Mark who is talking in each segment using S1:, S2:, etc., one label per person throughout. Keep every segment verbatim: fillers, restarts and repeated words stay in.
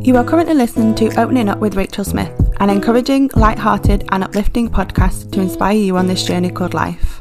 S1: You are currently listening to Opening Up with Rachel Smith, an encouraging, light-hearted and uplifting podcast to inspire you on this journey called life.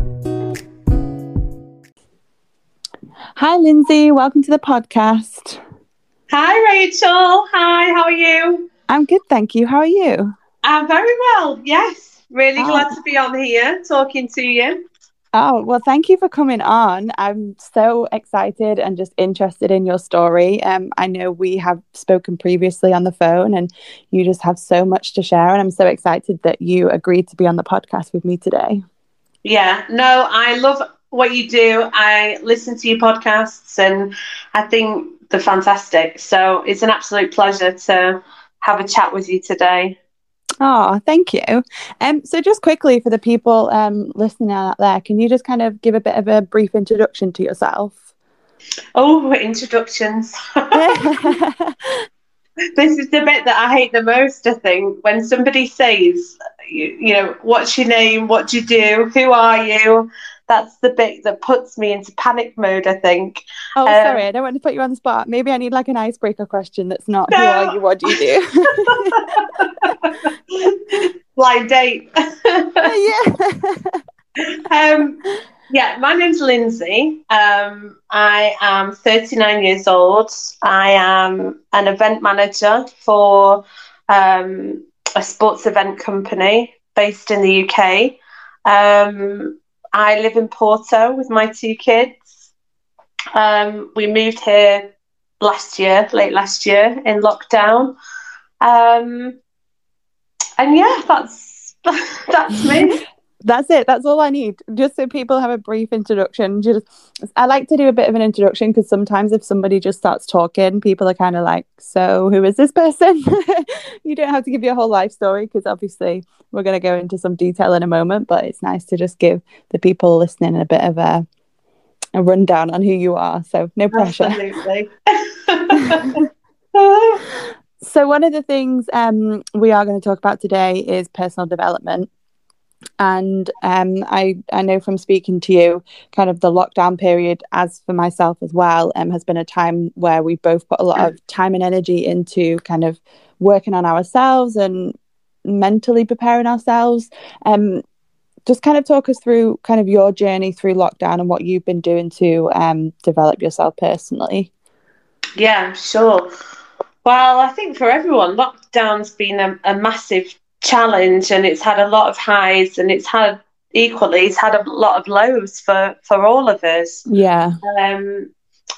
S1: Hi Lindsay, welcome to the podcast.
S2: Hi Rachel, hi, how are you?
S1: I'm good, thank you. How are you?
S2: I'm very well, yes. Really
S1: oh.
S2: glad to be on here talking to you.
S1: Oh, well, thank you for coming on. I'm so excited and just interested in your story. Um, I know we have spoken previously on the phone and you just have so much to share. And I'm so excited that you agreed to be on the podcast with me today.
S2: Yeah, no, I love what you do. I listen to your podcasts and I think they're fantastic. So it's an absolute pleasure to have a chat with you today.
S1: Oh, thank you. Um, so just quickly for the people um, listening out there, can you just kind of give a bit of a brief introduction to yourself?
S2: Oh, introductions. This is the bit that I hate the most, I think, when somebody says, you, you know, what's your name, what do you do, who are you? That's the bit that puts me into panic mode, I think.
S1: Oh, um, sorry, I don't want to put you on the spot. Maybe I need like an icebreaker question that's not, no. Who are you, what do you
S2: do? Blind date.
S1: Yeah.
S2: um, yeah, my name's Lindsay. Um, I am thirty-nine years old. I am an event manager for um, a sports event company based in the U K. Um, I live in Porto with my two kids. Um, we moved here last year, late last year in lockdown. Um, and yeah, that's that's me.
S1: That's it. That's all I need. Just so people have a brief introduction. Just, I like to do a bit of an introduction because sometimes if somebody just starts talking, people are kind of like, so who is this person? You don't have to give your whole life story because obviously we're going to go into some detail in a moment, but it's nice to just give the people listening a bit of a, a rundown on who you are. So no pressure.
S2: Absolutely.
S1: So one of the things um, we are going to talk about today is personal development. And um, I, I know from speaking to you, kind of the lockdown period, as for myself as well, um, has been a time where we both put a lot of time and energy into kind of working on ourselves and mentally preparing ourselves. Um, just kind of talk us through kind of your journey through lockdown and what you've been doing to um, develop yourself personally.
S2: Yeah, sure. Well, I think for everyone, lockdown's been a, a massive challenge and it's had a lot of highs and it's had equally it's had a lot of lows for for all of us.
S1: Yeah.
S2: um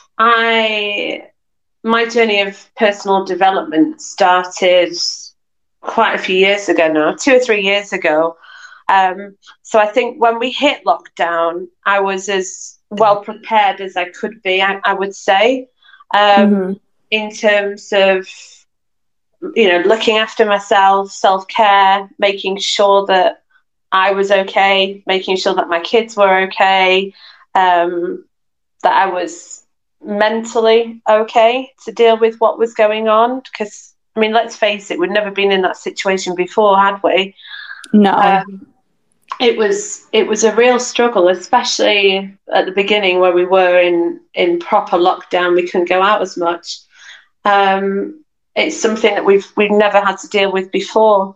S2: I my journey of personal development started quite a few years ago now, two or three years ago. Um so I think when we hit lockdown, I was as well prepared as I could be, I, I would say, um mm-hmm. in terms of, you know, looking after myself, self-care, making sure that I was okay, making sure that my kids were okay, um, that I was mentally okay to deal with what was going on. Because, I mean, let's face it, we'd never been in that situation before, had we?
S1: No.
S2: Um, it was it was a real struggle, especially at the beginning where we were in, in proper lockdown. We couldn't go out as much. Um It's something that we've we've never had to deal with before.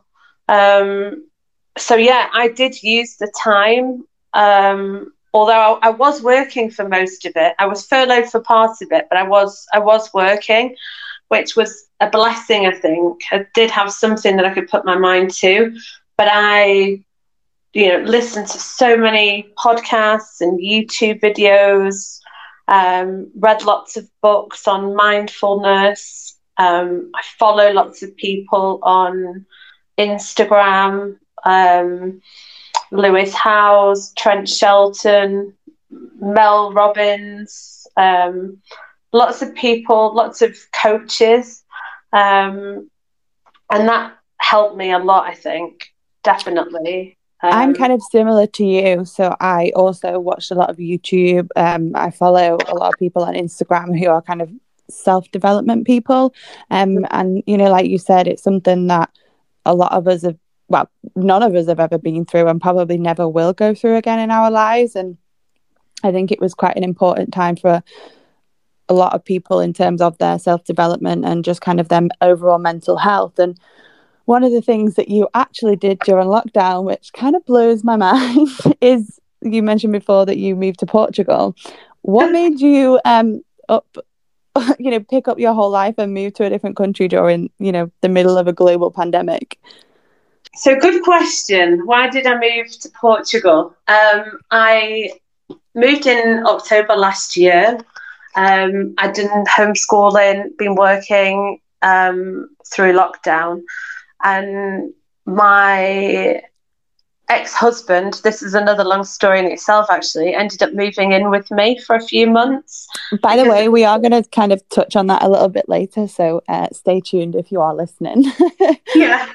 S2: Um, so yeah, I did use the time. Um, although I, I was working for most of it, I was furloughed for part of it, but I was I was working, which was a blessing. I think I did have something that I could put my mind to. But I, you know, listened to so many podcasts and YouTube videos, um, read lots of books on mindfulness. Um, I follow lots of people on Instagram, um, Lewis Howes, Trent Shelton, Mel Robbins, um, lots of people, lots of coaches, um, and that helped me a lot, I think, definitely. Um,
S1: I'm kind of similar to you. So I also watched a lot of YouTube. Um, I follow a lot of people on Instagram who are kind of self-development people, um and you know, like you said, it's something that a lot of us have, well, none of us have ever been through and probably never will go through again in our lives. And I think it was quite an important time for a lot of people in terms of their self-development and just kind of their overall mental health. And one of the things that you actually did during lockdown, which kind of blows my mind, is you mentioned before that you moved to Portugal. What made you um up, you know, pick up your whole life and move to a different country during, you know, the middle of a global pandemic?
S2: So, good question. Why did I move to Portugal? Um, I moved in October last year. Um, I'd done homeschooling, been working um, through lockdown, and my ex-husband, this is another long story in itself actually, ended up moving in with me for a few months.
S1: By the way, we are going to kind of touch on that a little bit later, so uh, stay tuned if you are listening.
S2: Yeah.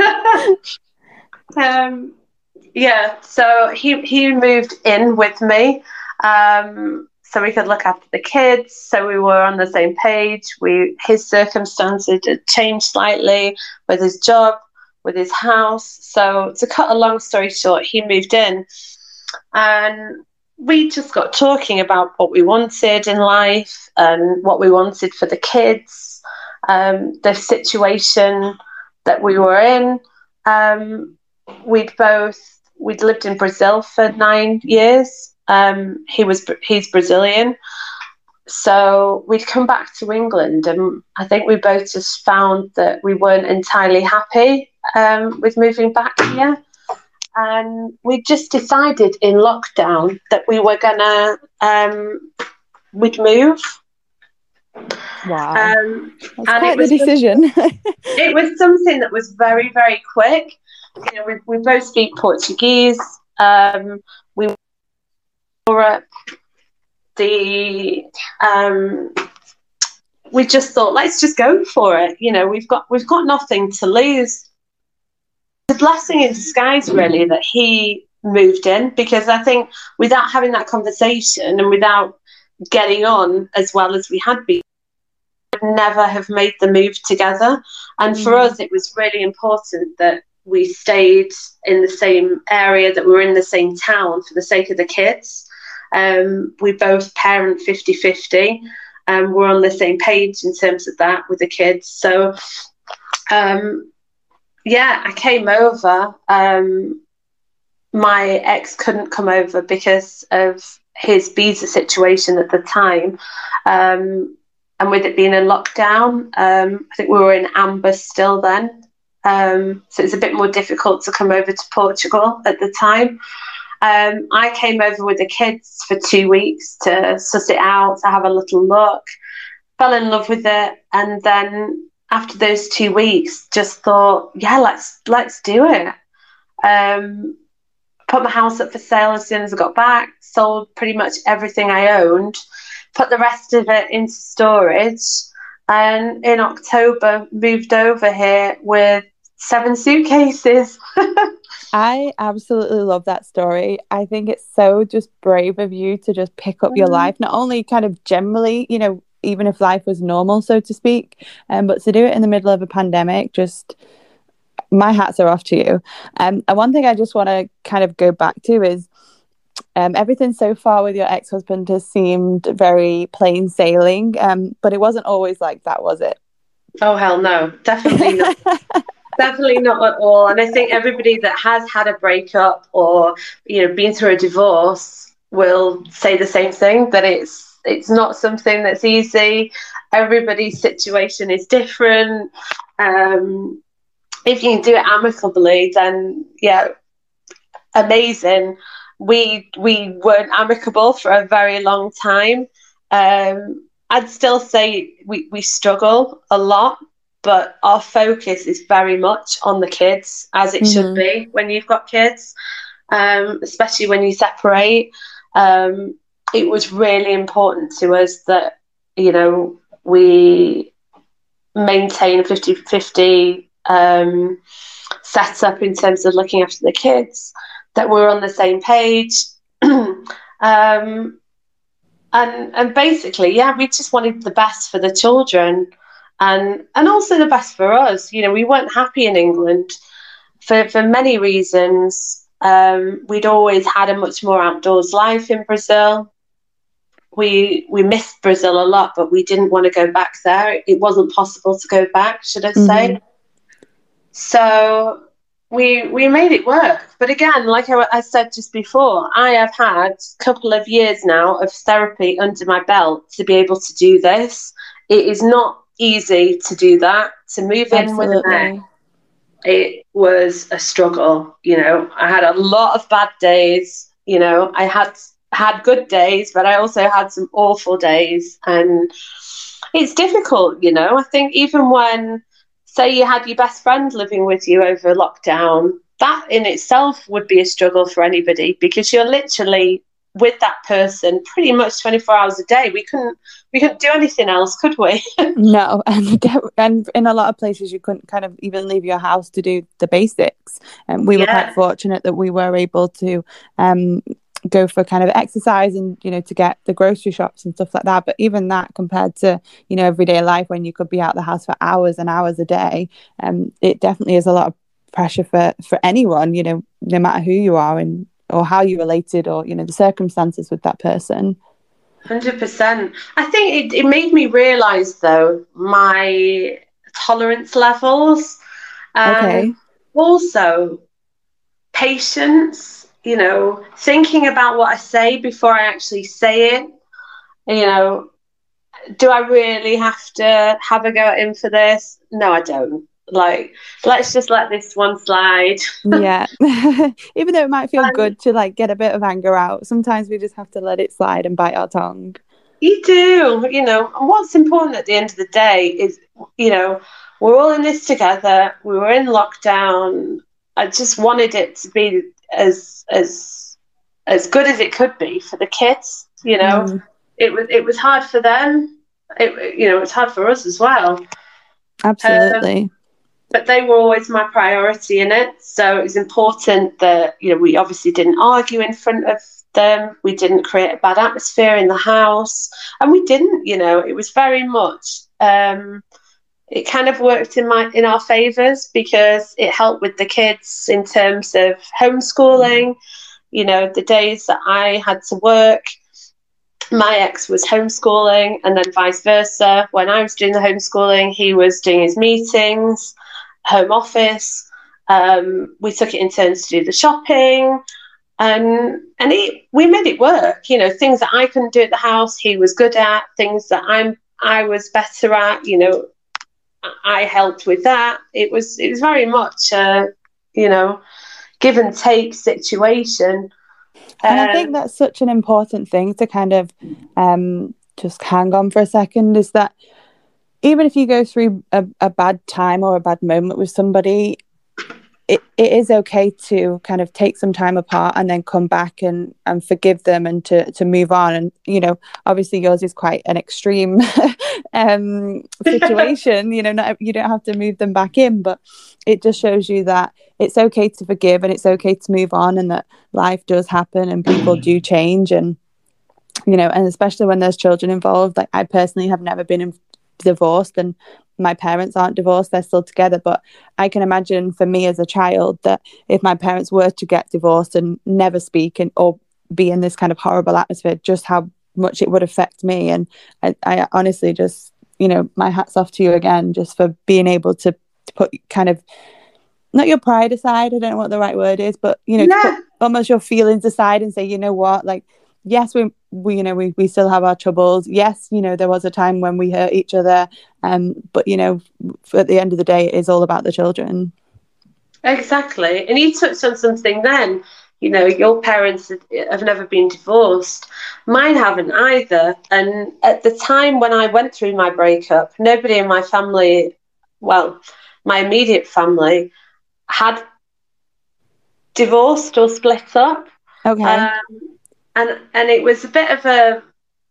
S2: um, yeah, so he, he moved in with me um, so we could look after the kids, so we were on the same page. We His circumstances had changed slightly with his job, with his house. So to cut a long story short, he moved in and we just got talking about what we wanted in life and what we wanted for the kids, um, the situation that we were in. Um, we'd both, we'd lived in Brazil for nine years. Um, he was, he's Brazilian. So we'd come back to England and I think we both just found that we weren't entirely happy um, with moving back here. And we just decided in lockdown that we were gonna, um, we'd move.
S1: Wow.
S2: Um,
S1: That's quite the decision.
S2: It was something that was very, very quick. You know, we, we both speak Portuguese. Um, we were the um, we just thought, let's just go for it. You know, we've got we've got nothing to lose. The blessing in disguise, really, that he moved in, because I think without having that conversation and without getting on as well as we had been, we'd never have made the move together. And for mm. us, it was really important that we stayed in the same area, that we were in the same town for the sake of the kids. Um, we both parent fifty-fifty, and we're on the same page in terms of that with the kids. So, um, yeah, I came over. Um, my ex couldn't come over because of his visa situation at the time. Um, and with it being a lockdown, um, I think we were in amber still then. Um, so it's a bit more difficult to come over to Portugal at the time. Um, I came over with the kids for two weeks to suss it out, to have a little look, fell in love with it, and then after those two weeks, just thought, yeah, let's let's do it. Um, put my house up for sale as soon as I got back, sold pretty much everything I owned, put the rest of it into storage, and in October moved over here with seven suitcases.
S1: I absolutely love that story. I think it's so just brave of you to just pick up mm. your life, not only kind of generally, you know, even if life was normal, so to speak, um, but to do it in the middle of a pandemic, just my hats are off to you. Um, and one thing I just want to kind of go back to is um, everything so far with your ex-husband has seemed very plain sailing, um, but it wasn't always like that, was it?
S2: Oh, hell no, definitely not. Definitely not at all. And I think everybody that has had a breakup or, you know, been through a divorce will say the same thing, that it's it's not something that's easy. Everybody's situation is different. Um, if you can do it amicably, then yeah, amazing. We we weren't amicable for a very long time. Um, I'd still say we, we struggle a lot. But our focus is very much on the kids, as it mm-hmm. should be when you've got kids, um, especially when you separate. Um, it was really important to us that, you know, we maintain a fifty-fifty um, setup in terms of looking after the kids, that we're on the same page. um, and, and basically, yeah, we just wanted the best for the children. And and also the best for us. You know, we weren't happy in England for, for many reasons. Um, we'd always had a much more outdoors life in Brazil. we we missed Brazil a lot, but we didn't want to go back there. It wasn't possible to go back, should I say.
S1: Mm-hmm.
S2: So we we made it work. But again, like I, I said just before, I have had a couple of years now of therapy under my belt to be able to do this. It is not easy to do that, to move in
S1: Absolutely.
S2: with an ex. It was a struggle. You know, I had a lot of bad days. You know, I had had good days, but I also had some awful days. And it's difficult, you know. I think even when, say, you had your best friend living with you over lockdown, that in itself would be a struggle for anybody, because you're literally with that person pretty much twenty-four hours a day. We couldn't we couldn't do anything else, could we?
S1: No, and and in a lot of places you couldn't kind of even leave your house to do the basics. And we
S2: Yeah.
S1: were quite fortunate that we were able to um go for kind of exercise and, you know, to get the grocery shops and stuff like that. But even that, compared to, you know, everyday life when you could be out the house for hours and hours a day, um it definitely is a lot of pressure for for anyone, you know, no matter who you are and or how you related, or, you know, the circumstances with that person.
S2: one hundred percent. I think it, it made me realise, though, my tolerance levels. And
S1: Okay.
S2: also patience, you know, thinking about what I say before I actually say it. You know, do I really have to have a go at him for this? No, I don't. Like, let's just let this one slide.
S1: Yeah. Even though it might feel
S2: And
S1: good to like get a bit of anger out, sometimes we just have to let it slide and bite our tongue.
S2: you do, you know, and what's important at the end of the day is, you know, we're all in this together. We were in lockdown. I just wanted it to be as as as good as it could be for the kids. You know,
S1: Mm,
S2: it was it was hard for them. It you know, it's hard for us as well. Um,
S1: absolutely.
S2: but they were always my priority in it. So it was important that, you know, we obviously didn't argue in front of them. We didn't create a bad atmosphere in the house. And we didn't, you know, it was very much, um, it kind of worked in my in our favours, because it helped with the kids in terms of homeschooling. You know, the days that I had to work, my ex was homeschooling, and then vice versa. When I was doing the homeschooling, he was doing his meetings, home office. Um, we took it in turns to do the shopping, and and it, we made it work. You know, things that I couldn't do at the house, he was good at. Things that I'm I was better at, you know, I helped with that. It was it was very much a, you know, give and take situation.
S1: And
S2: Um,
S1: I think that's such an important thing to kind of um, just hang on for a second, is that even if you go through a, a bad time or a bad moment with somebody, it, it is okay to kind of take some time apart and then come back and, and forgive them and to, to move on. And, you know, obviously yours is quite an extreme um, situation, you know, not, you don't have to move them back in, but it just shows you that it's okay to forgive and it's okay to move on, and that life does happen and people do change. And, you know, and especially when there's children involved, like I personally have never been in, divorced, and my parents aren't divorced, they're still together. But I can imagine for me as a child that if my parents were to get divorced and never speak and or be in this kind of horrible atmosphere, just how much it would affect me. And I, I honestly just, you know, my hat's off to you again, just for being able to, to put kind of, not your pride aside, I don't know what the right word is, but, you know,
S2: yeah.
S1: to put almost your feelings aside and say, you know what, like, yes, we, we you know, we, we still have our troubles. Yes, you know, there was a time when we hurt each other. Um, but, you know, at the end of the day, it is all about the children.
S2: Exactly. And you touched on something then. You know, your parents have never been divorced. Mine haven't either. And at the time when I went through my breakup, nobody in my family, well, my immediate family, had divorced or split up.
S1: Okay.
S2: Um, and and it was a bit of a,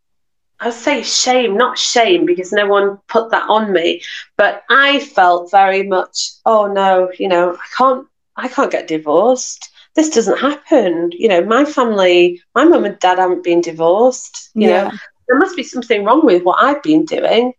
S2: I would say shame, not shame, because no one put that on me, but I felt very much, oh no, you know, I can't, I can't get divorced. This doesn't happen. You know, my family, my mum and dad haven't been divorced. You
S1: Yeah.
S2: know, there must be something wrong with what I've been doing.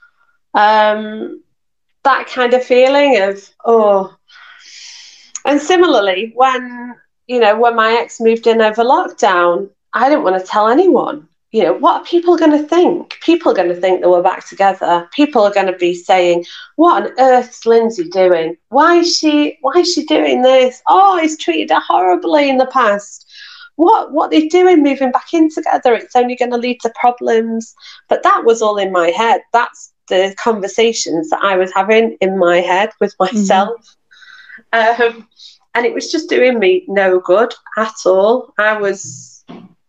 S2: Um, that kind of feeling of, oh. And similarly, when, you know, when my ex moved in over lockdown, I didn't want to tell anyone. you know, what are people going to think? People are going to think that we're back together. People are going to be saying, what on earth's Lindsay doing? Why is she, why is she doing this? Oh, he's treated her horribly in the past. What, what they're doing moving back in together, it's only going to lead to problems. But that was all in my head. That's the conversations that I was having in my head with myself. Mm-hmm. Um, and it was just doing me no good at all. I was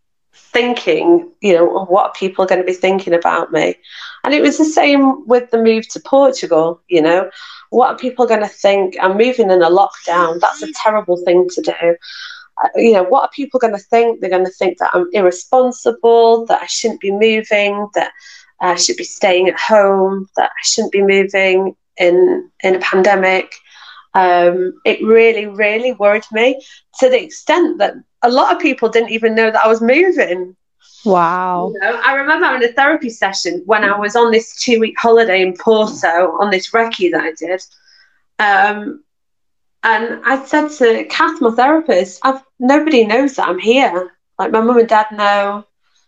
S2: thinking, you know, what people are going to be thinking about me. And it was the same with the move to Portugal, you know. What are people going to think? I'm moving in a lockdown. That's a terrible thing to do. Uh, you know, what are people going to think? They're going to think that I'm irresponsible, that I shouldn't be moving, that I should be staying at home, that I shouldn't be moving in, in a pandemic. Um, it really, really worried me to the extent that a lot of people didn't even know that I was moving.
S1: Wow.
S2: You know, I remember having a therapy session when I was on this two-week holiday in Porto on this recce that I did. Um, and I said to Kath, my therapist, I've, nobody knows that I'm here. Like, my mum and dad know.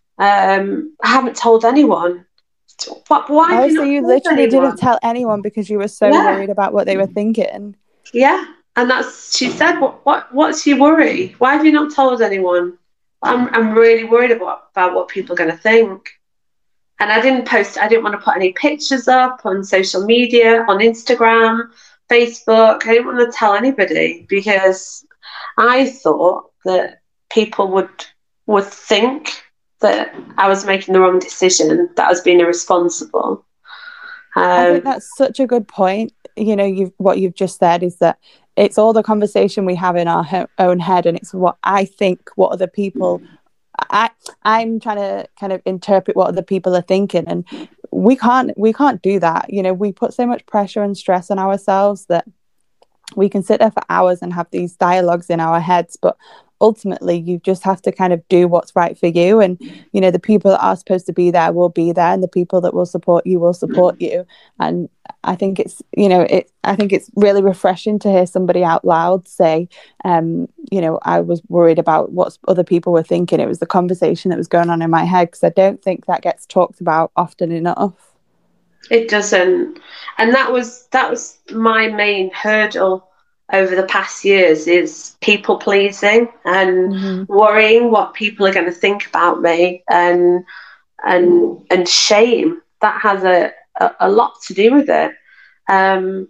S2: Um, I haven't told anyone. What, why
S1: oh,
S2: have you
S1: so
S2: not
S1: you
S2: told
S1: literally
S2: anyone?
S1: didn't tell anyone because you were so
S2: Yeah.
S1: worried about what they were thinking.
S2: Yeah, and that's, she said, what, what what's your worry? Why have you not told anyone? I'm I'm really worried about, about what people are going to think. And I didn't post, I didn't want to put any pictures up on social media, on Instagram, Facebook. I didn't want to tell anybody because I thought that people would would think that I was making the wrong decision, that I was being irresponsible. Um,
S1: I think that's such a good point. You know, you've, what you've just said is that it's all the conversation we have in our ho- own head, and it's what I think, what other people, I, I'm trying to kind of interpret what other people are thinking, and we can't, we can't do that. You know, we put so much pressure and stress on ourselves that we can sit there for hours and have these dialogues in our heads, but ultimately you just have to kind of do what's right for you. And, you know, the people that are supposed to be there will be there, and the people that will support you will support you. And I think it's, you know, it, I think it's really refreshing to hear somebody out loud say, um, you know, I was worried about what other people were thinking. It was the conversation that was going on in my head, because I don't think that gets talked about often enough.
S2: It doesn't. And that was, that was my main hurdle over the past years, is people pleasing and mm-hmm. worrying what people are going to think about me, and and and shame. That has a, a, a lot to do with it. Um,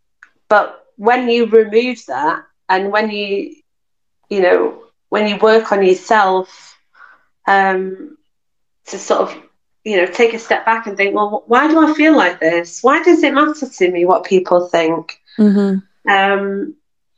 S2: but when you remove that, and when you, you know, when you work on yourself, um, to sort of, you know, take a step back and think, well, why do I feel like this? Why does it matter to me what people think?
S1: Mm-hmm.
S2: Um,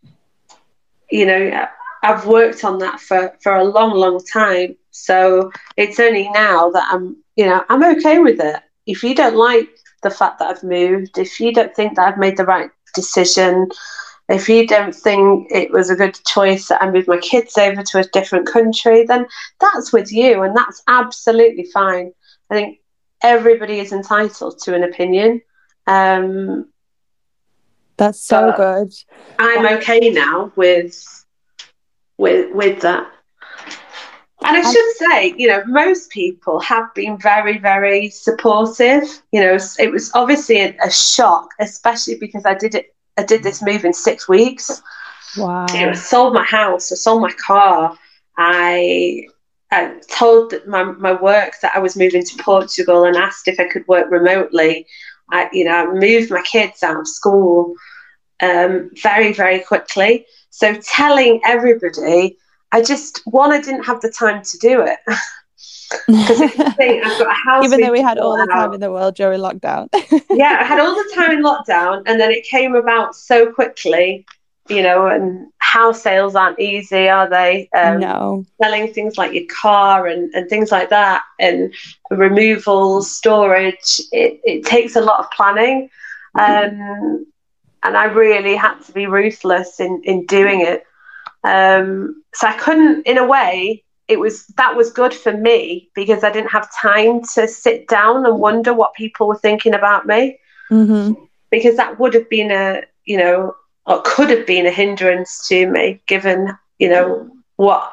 S2: you know, I've worked on that for, for a long, long time. So it's only now that I'm, you know, I'm okay with it. If you don't like the fact that I've moved, if you don't think that I've made the right decision, if you don't think it was a good choice that I moved my kids over to a different country, then that's with you, and that's absolutely fine. I think everybody is entitled to an opinion. Um,
S1: That's so good.
S2: I'm okay now with with with that. And I should say, you know, most people have been very, very supportive. You know, it was obviously a, a shock, especially because I did it. I did this move in six weeks.
S1: Wow.
S2: You know, I sold my house. I sold my car. I, I told my my work that I was moving to Portugal, and asked if I could work remotely. I, you know, I moved my kids out of school um, very, very quickly. So telling everybody, I just, one, I didn't have the time to do it. Because if you think, I've got a house.
S1: Even though we had all the time out. in the world during lockdown.
S2: Yeah, I had all the time in lockdown, and then it came about so quickly, you know, and house sales aren't easy, are they? Um,
S1: no.
S2: Selling things like your car and, and things like that, and removals, storage, it, it takes a lot of planning. Um, and I really had to be ruthless in, in doing it. Um, so I couldn't, in a way, it was, that was good for me, because I didn't have time to sit down and wonder what people were thinking about me.
S1: Mm-hmm.
S2: Because that would have been a, you know, or could have been a hindrance to me, given, you know, what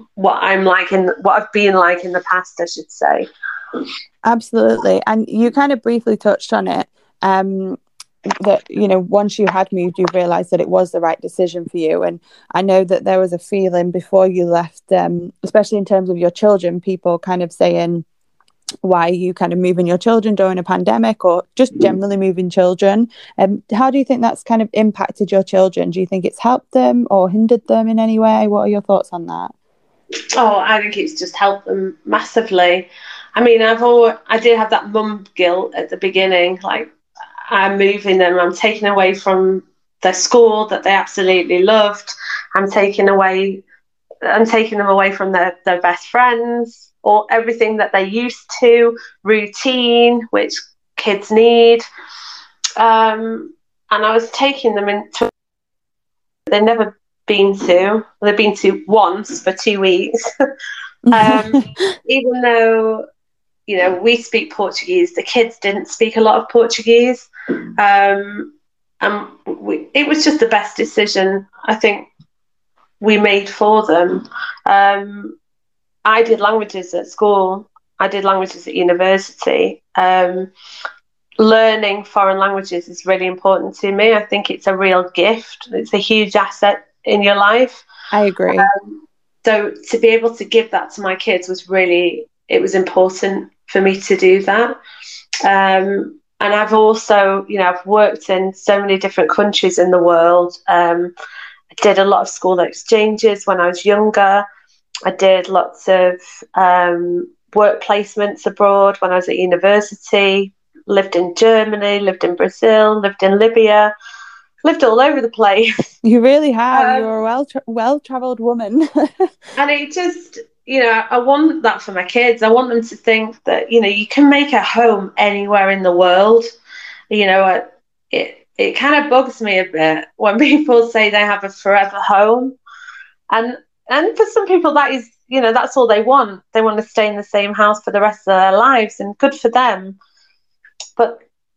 S2: what I'm like in what I've been like in the past, I should say.
S1: Absolutely. And you kind of briefly touched on it. Um, that, you know, once you had moved, you realised that it was the right decision for you. And I know that there was a feeling before you left, um, especially in terms of your children, people kind of saying, why are you kind of moving your children during a pandemic, or just generally moving children? Um, how do you think that's kind of impacted your children? Do you think it's helped them or hindered them in any way? What are your thoughts on that?
S2: Oh, I think it's just helped them massively. I mean, I've always, I did have that mum guilt at the beginning, like I'm moving them, I'm taking away from their school that they absolutely loved. I'm taking away, I'm taking them away from their, their best friends, or everything that they're used to, routine, which kids need. Um, and I was taking them into, they've never been to, they've been to once for two weeks. um, even though, you know, we speak Portuguese, the kids didn't speak a lot of Portuguese. Um, and we, it was just the best decision, I think, we made for them. Um, I did languages at school. I did languages at university. Um, learning foreign languages is really important to me. I think it's a real gift. It's a huge asset in your life.
S1: I agree.
S2: Um, so to be able to give that to my kids was really, it was important for me to do that. Um, and I've also, you know, I've worked in so many different countries in the world. Um, I did a lot of school exchanges when I was younger. I did lots of um, work placements abroad when I was at university, lived in Germany, lived in Brazil, lived in Libya, lived all over the place.
S1: You really have. Um, You're a well tra- well-travelled woman.
S2: And it just, you know, I want that for my kids. I want them to think that, you know, you can make a home anywhere in the world. You know, it, it kind of bugs me a bit when people say they have a forever home. And And for some people, that is, you know, that's all they want. They want to stay in the same house for the rest of their lives, and good for them. But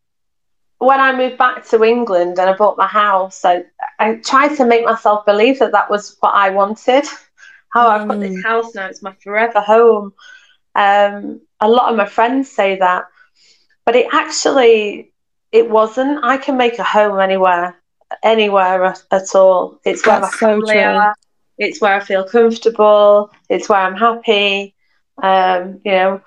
S2: when I moved back to England and I bought my house, I, I tried to make myself believe that that was what I wanted. Oh, I've got this house now, it's my forever home. Um, a lot of my friends say that, but it actually, it wasn't. I can make a home anywhere, anywhere at, at all. It's where
S1: that's
S2: my family
S1: so
S2: are. It's where I feel comfortable. It's where I'm happy. Um, you know,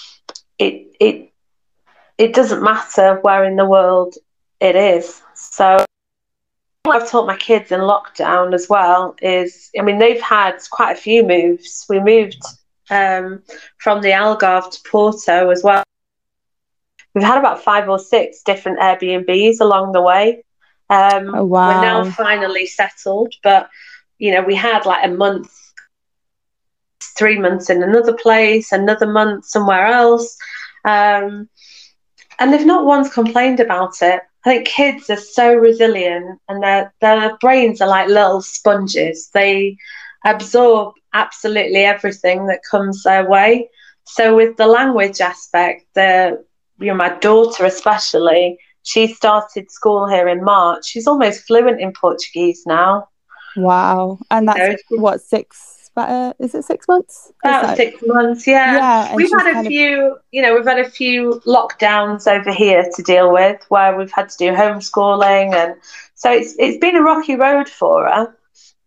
S2: it it it doesn't matter where in the world it is. So what I've taught my kids in lockdown as well is, I mean, they've had quite a few moves. We moved um, from the Algarve to Porto as well. We've had about five or six different Airbnbs along the way. Um,
S1: oh, wow.
S2: We're now finally settled, but you know, we had like a month, three months in another place, another month somewhere else. Um, and they've not once complained about it. I think kids are so resilient, and their their brains are like little sponges. They absorb absolutely everything that comes their way. So with the language aspect, the you know, my daughter especially, she started school here in March. She's almost fluent in Portuguese now.
S1: Wow. And that's, you know, what, six, uh, is it six months?
S2: About six months, yeah.
S1: Yeah.
S2: We've had a few, of... you know, we've had a few lockdowns over here to deal with where we've had to do homeschooling. And so it's it's been a rocky road for her.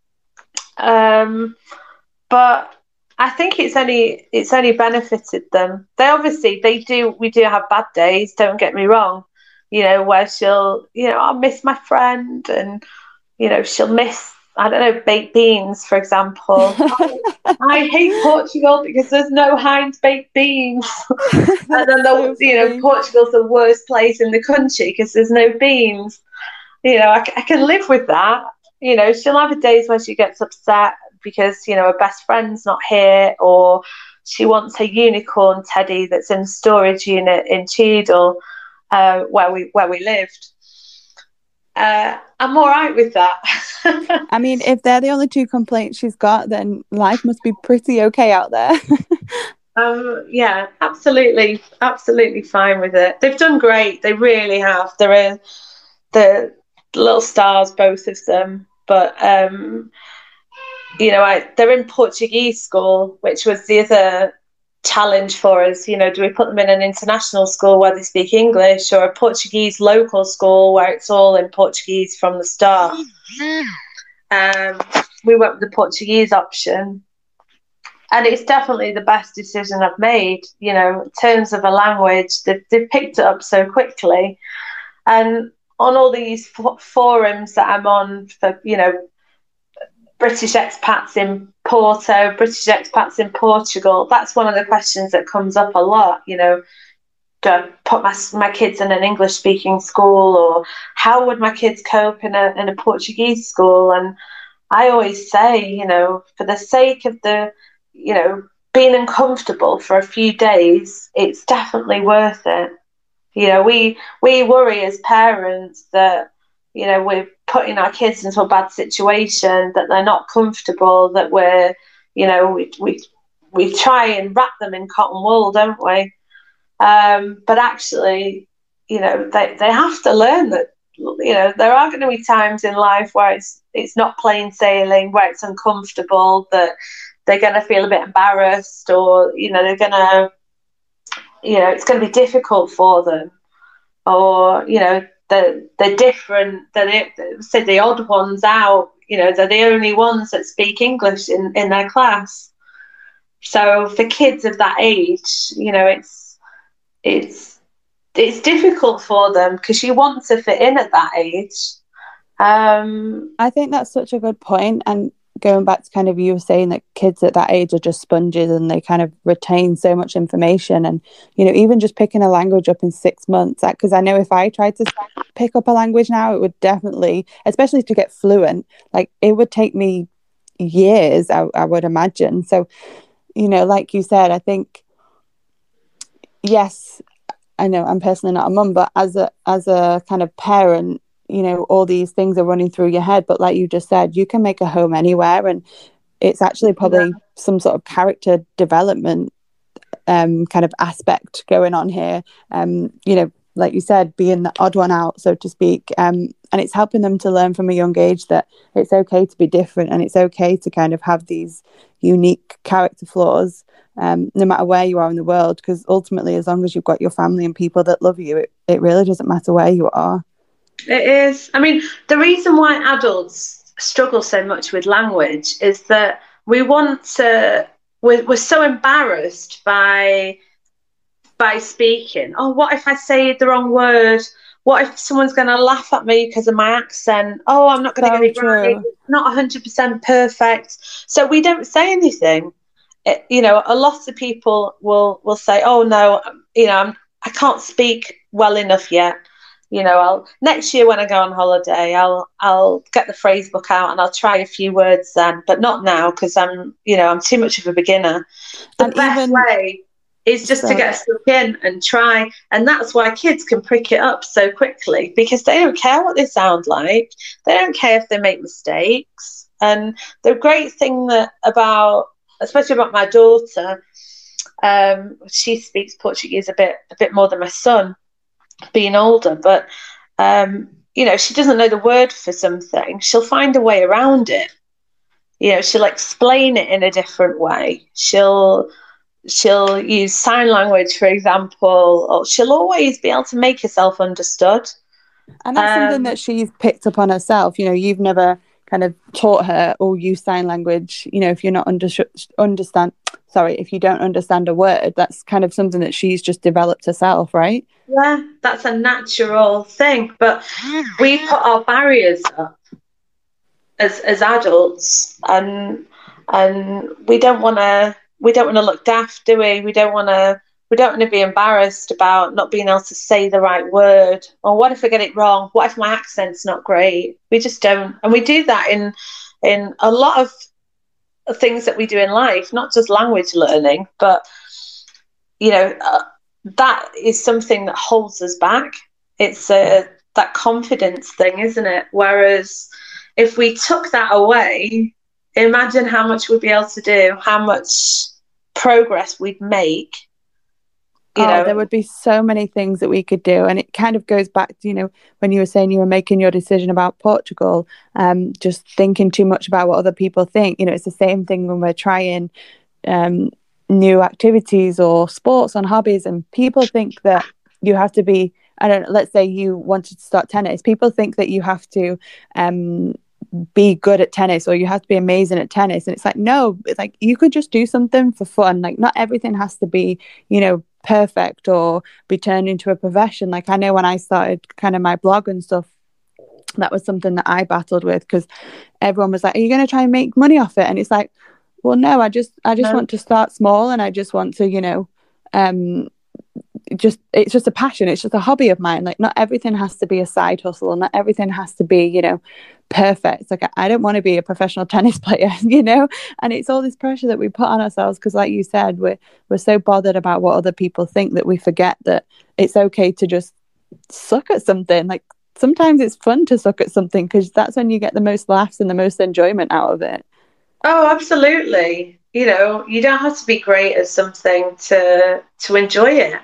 S2: Um, but I think it's only it's only benefited them. They obviously, they do, we do have bad days, don't get me wrong, you know, where she'll, you know, I'll miss my friend, and, you know, she'll miss, I don't know, baked beans, for example. I, I hate Portugal because there's no Heinz baked beans. And then, the, so you know, Portugal's the worst place in the country because there's no beans. You know, I, I can live with that. You know, she'll have days where she gets upset because, you know, her best friend's not here, or she wants her unicorn teddy that's in the storage unit in Cheadle, uh, where we where we lived. Uh, I'm all right with that.
S1: I mean, if they're the only two complaints she's got, then life must be pretty okay out there.
S2: um, yeah, absolutely, absolutely fine with it. They've done great. They really have. They're the little stars, both of them. But um, you know, I, they're in Portuguese school, which was the other challenge for us. You know, do we put them in an international school where they speak English, or a Portuguese local school where it's all in Portuguese from the start? Um, we went with the Portuguese option, and it's definitely the best decision I've made. You know, in terms of a language, they've, they've picked it up so quickly, and on all these f- forums that I'm on for, you know, British expats in Porto, British expats in Portugal, that's one of the questions that comes up a lot. You know, do I put my my kids in an English speaking school, or how would my kids cope in a in a Portuguese school? And I always say, you know, for the sake of the, you know, being uncomfortable for a few days, it's definitely worth it. You know, we we worry as parents that, you know, we're putting our kids into a bad situation, that they're not comfortable, that we're, you know, we we we try and wrap them in cotton wool, don't we? Um, but actually, you know, they, they have to learn that, you know, there are going to be times in life where it's it's not plain sailing, where it's uncomfortable, that they're going to feel a bit embarrassed, or, you know, they're going to, you know, it's going to be difficult for them, or, you know, they're, they're different, they're, say the odd ones out, you know, they're the only ones that speak English in, in their class. So for kids of that age, you know, it's it's it's difficult for them, because you want to fit in at that age. Um,
S1: I think that's such a good point. And going back to kind of you were saying that kids at that age are just sponges and they kind of retain so much information. And, you know, even just picking a language up in six months, because I know if I tried to pick up a language now, it would definitely, especially to get fluent, like it would take me years, I, I would imagine. So, you know, like you said, I think, yes, I know I'm personally not a mum, but as a as a kind of parent, you know, all these things are running through your head. But like you just said, you can make a home anywhere, and it's actually probably yeah. some sort of character development um, kind of aspect going on here. Um, you know, like you said, being the odd one out, so to speak. Um, and it's helping them to learn from a young age that it's okay to be different, and it's okay to kind of have these unique character flaws, um, no matter where you are in the world. Because ultimately, as long as you've got your family and people that love you, it, it really doesn't matter where you are.
S2: It is. I mean, the reason why adults struggle so much with language is that we want to, we're, we're so embarrassed by by speaking. Oh, what if I say the wrong word? What if someone's going to laugh at me because of my accent? Oh, I'm not going to
S1: So
S2: get it
S1: true.
S2: right. It's not one hundred percent perfect. So we don't say anything. It, you know, a lot of people will, will say, oh, no, you know, I'm, I can't speak well enough yet. You know, I'll next year when I go on holiday, I'll I'll get the phrase book out and I'll try a few words then, but not now, because I'm, you know, I'm too much of a beginner. The
S1: And
S2: best
S1: even,
S2: way is just
S1: so,
S2: to get stuck in and try, and that's why kids can pick it up so quickly, because they don't care what they sound like, they don't care if they make mistakes. And the great thing that about, especially about my daughter, um, she speaks Portuguese a bit a bit more than my son, being older, but um, you know, she doesn't know the word for something, she'll find a way around it. You know, she'll explain it in a different way. She'll she'll use sign language, for example, or she'll always be able to make herself understood.
S1: And that's um, something that she's picked up on herself. You know, you've never kind of taught her or use sign language. You know, if you're not under, understand, sorry, if you don't understand a word, that's kind of something that she's just developed herself, right?
S2: Yeah, that's a natural thing. But we put our barriers up as as adults, and and we don't want to we don't want to look daft, do we? We don't want to we don't want to be embarrassed about not being able to say the right word. Or what if I get it wrong? What if my accent's not great? We just don't, and we do that in in a lot of things that we do in life, not just language learning, but you know. Uh, that is something that holds us back. It's a, that confidence thing, isn't it? Whereas if we took that away, imagine how much we'd be able to do, how much progress we'd make. you
S1: Oh,
S2: know.
S1: there would be so many things that we could do. And it kind of goes back to, you know, when you were saying you were making your decision about Portugal, um, just thinking too much about what other people think. You know, it's the same thing when we're trying um, new activities or sports and hobbies, and people think that you have to be, I don't know, let's say you wanted to start tennis. People think that you have to um, be good at tennis or you have to be amazing at tennis. And it's like, no, it's like you could just do something for fun. Like not everything has to be, you know, perfect or be turned into a profession. Like I know when I started kind of my blog and stuff, that was something that I battled with because everyone was like, are you going to try and make money off it? And it's like, well, no, I just I just
S2: No.
S1: want to start small, and I just want to, you know, um just it's just a passion, it's just a hobby of mine. Like not everything has to be a side hustle and not everything has to be, you know, perfect. It's like I don't want to be a professional tennis player, you know. And it's all this pressure that we put on ourselves because like you said, we're we're so bothered about what other people think that we forget that it's okay to just suck at something. Like sometimes it's fun to suck at something because that's when you get the most laughs and the most enjoyment out of it.
S2: Oh, absolutely. You know, you don't have to be great at something to to enjoy it.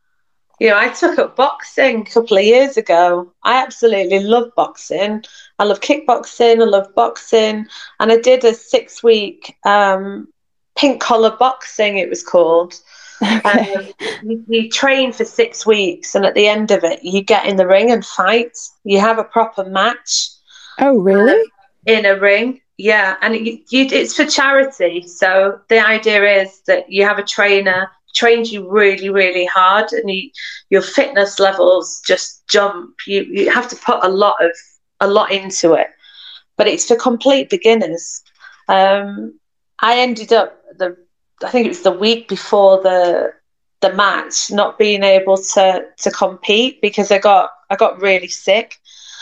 S2: You know, I took up boxing a couple of years ago. I absolutely love boxing. I love kickboxing. I love boxing. And I did a six week um, pink collar boxing, it was called.
S1: Okay.
S2: Um, you, you train for six weeks, and at the end of it, you get in the ring and fight. You have a proper match.
S1: Oh,
S2: Um,
S1: really?
S2: in a ring. Yeah, and it, you, it's for charity. So the idea is that you have a trainer trains you really, really hard, and you, your fitness levels just jump. You you have to put a lot of a lot into it, but it's for complete beginners. Um, I ended up the I think it was the week before the the match not being able to to compete because I got I got really sick,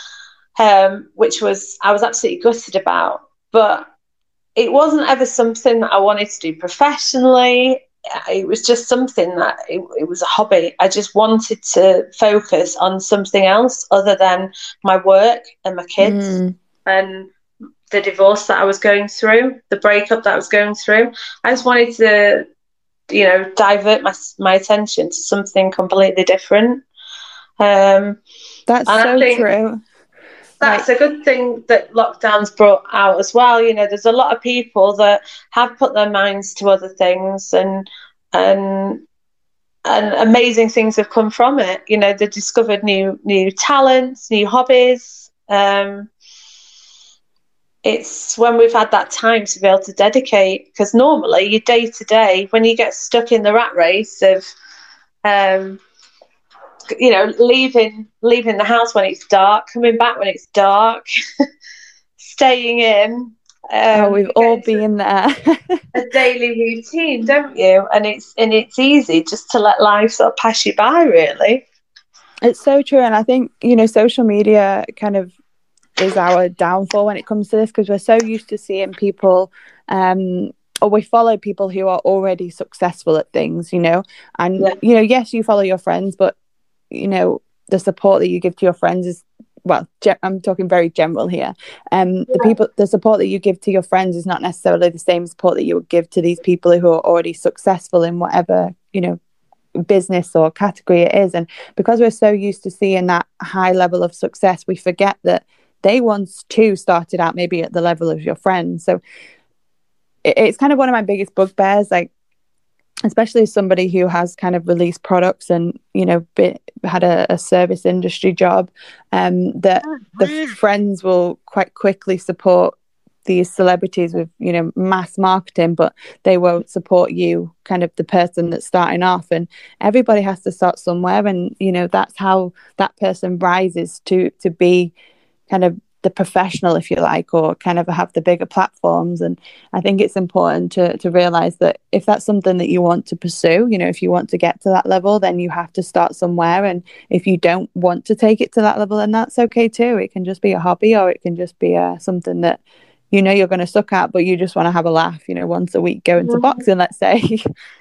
S2: um, which was I was absolutely gutted about. But it wasn't ever something that I wanted to do professionally. It was just something that it, it was a hobby. I just wanted to focus on something else other than my work and my kids
S1: Mm.
S2: and the divorce that I was going through, the breakup that I was going through. I just wanted to, you know, divert my my attention to something completely different. Um,
S1: That's
S2: and I
S1: so
S2: think
S1: true.
S2: that's
S1: Like,
S2: a good thing that lockdown's brought out as well. You know, there's a lot of people that have put their minds to other things, and and and amazing things have come from it. You know, they've discovered new new talents, new hobbies. Um, it's when we've had that time to be able to dedicate, because normally your day to day, when you get stuck in the rat race of um, you know, leaving leaving the house when it's dark, coming back when it's dark, staying in.
S1: oh,
S2: Um,
S1: we've
S2: you get
S1: all
S2: into
S1: been there.
S2: a daily routine, don't you? And it's and it's easy just to let life sort of pass you by, really.
S1: It's so true. And I think, you know, social media kind of is our downfall when it comes to this because we're so used to seeing people um or we follow people who are already successful at things, you know. And
S2: Yeah.
S1: you know, yes, you follow your friends, but you know, the support that you give to your friends is, well, ge- I'm talking very general here. Um, the people, the support that you give to your friends is not necessarily the same support that you would give to these people who are already successful in whatever, you know, business or category it is. And because we're so used to seeing that high level of success, we forget that they once too started out maybe at the level of your friends. So it, it's kind of one of my biggest bugbears, like especially as somebody who has kind of released products and, you know, been, had a, a service industry job, um, that the friends will quite quickly support these celebrities with, you know, mass marketing, but they won't support you, kind of the person that's starting off. And everybody has to start somewhere. And, you know, that's how that person rises to to be kind of the professional, if you like, or kind of have the bigger platforms. And I think it's important to to realize that if that's something that you want to pursue, you know, if you want to get to that level, then you have to start somewhere. And if you don't want to take it to that level, then that's okay too. It can just be a hobby, or it can just be uh, something that you know you're going to suck at, but you just want to have a laugh, you know, once a week go into
S2: Mhm.
S1: boxing, let's say.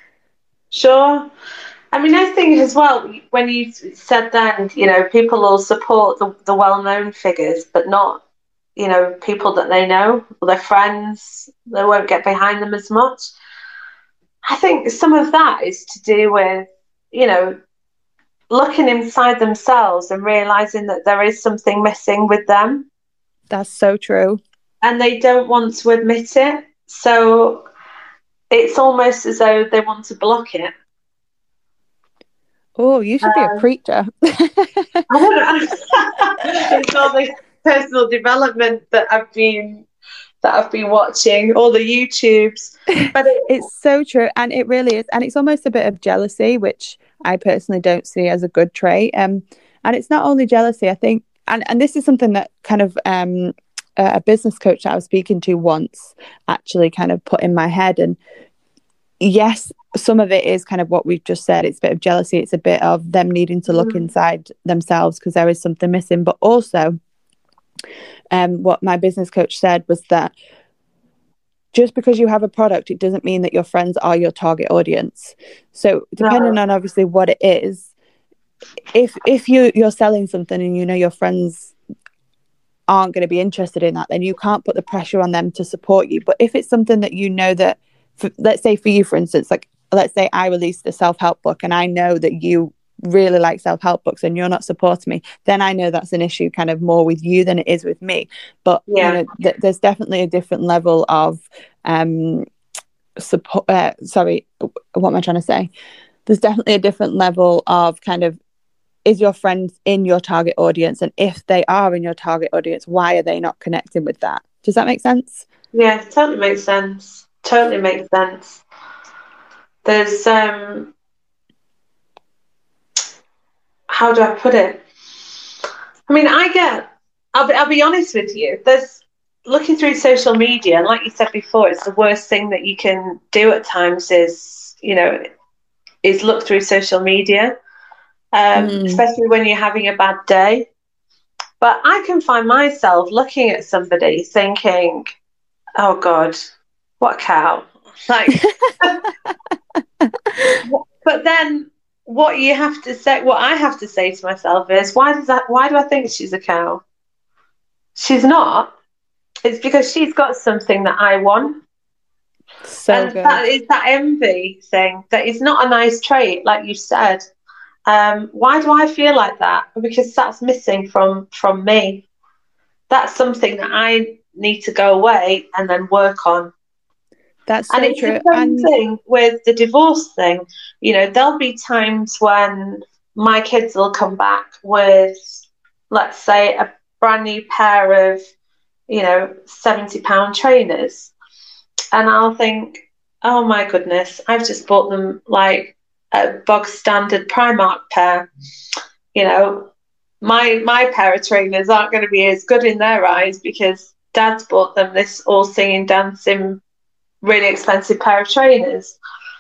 S2: Sure. I mean, I think as well, when you said then, you know, people will support the, the well-known figures, but not, you know, people that they know or their friends. They won't get behind them as much. I think some of that is to do with you know, looking inside themselves and realizing that there is something missing with them.
S1: That's so true.
S2: And they don't want to admit it. So it's almost as though they want to block it.
S1: Oh, you should be a
S2: Um,
S1: preacher.
S2: I don't know. It's all the personal development that I've been that I've been watching, all the YouTubes. But it,
S1: It's so true, and it really is, and it's almost a bit of jealousy, which I personally don't see as a good trait. Um, and it's not only jealousy, I think, and and this is something that kind of um a business coach that I was speaking to once actually kind of put in my head. And yes, some of it is kind of what we've just said. It's a bit of jealousy. It's a bit of them needing to look inside themselves because there is something missing. But also, um, what my business coach said was that just because you have a product, it doesn't mean that your friends are your target audience. So depending
S2: no.
S1: on obviously what it is, if if you you're selling something and you know your friends aren't going to be interested in that, then you can't put the pressure on them to support you. But if it's something that you know that, for, let's say for you, for instance, like let's say I released a self-help book and I know that you really like self-help books and you're not supporting me, then I know that's an issue kind of more with you than it is with me. But
S2: Yeah.
S1: you know, th- there's definitely a different level of um support. Uh, sorry, what am I trying to say? There's definitely a different level of kind of, is your friends in your target audience? And if they are in your target audience, why are they not connecting with that? Does that make sense?
S2: Yeah, it totally makes sense. Totally makes sense. There's um how do I put it? I mean, I get I'll be I'll be honest with you. There's looking through social media, and like you said before, it's the worst thing that you can do at times is, you know, is look through social media. Um,
S1: Mm.
S2: especially when you're having a bad day. But I can find myself looking at somebody thinking, oh God, what a cow. Like, but then what you have to say, what I have to say to myself is, why does that, why do I think she's a cow? She's not. It's because she's got something that I want.
S1: So
S2: and
S1: good.
S2: that is that envy thing that is not a nice trait, like you said. Um, why do I feel like that? Because that's missing from from me. That's something that I need to go away and then work on.
S1: That's so
S2: and it's
S1: true.
S2: the same
S1: And
S2: thing with the divorce thing. You know, there'll be times when my kids will come back with, let's say, a brand new pair of, you know, seventy pound trainers. And I'll think, oh my goodness, I've just bought them like a bog standard Primark pair. You know, my my pair of trainers aren't going to be as good in their eyes because Dad's bought them this all singing, dancing, really expensive pair of trainers.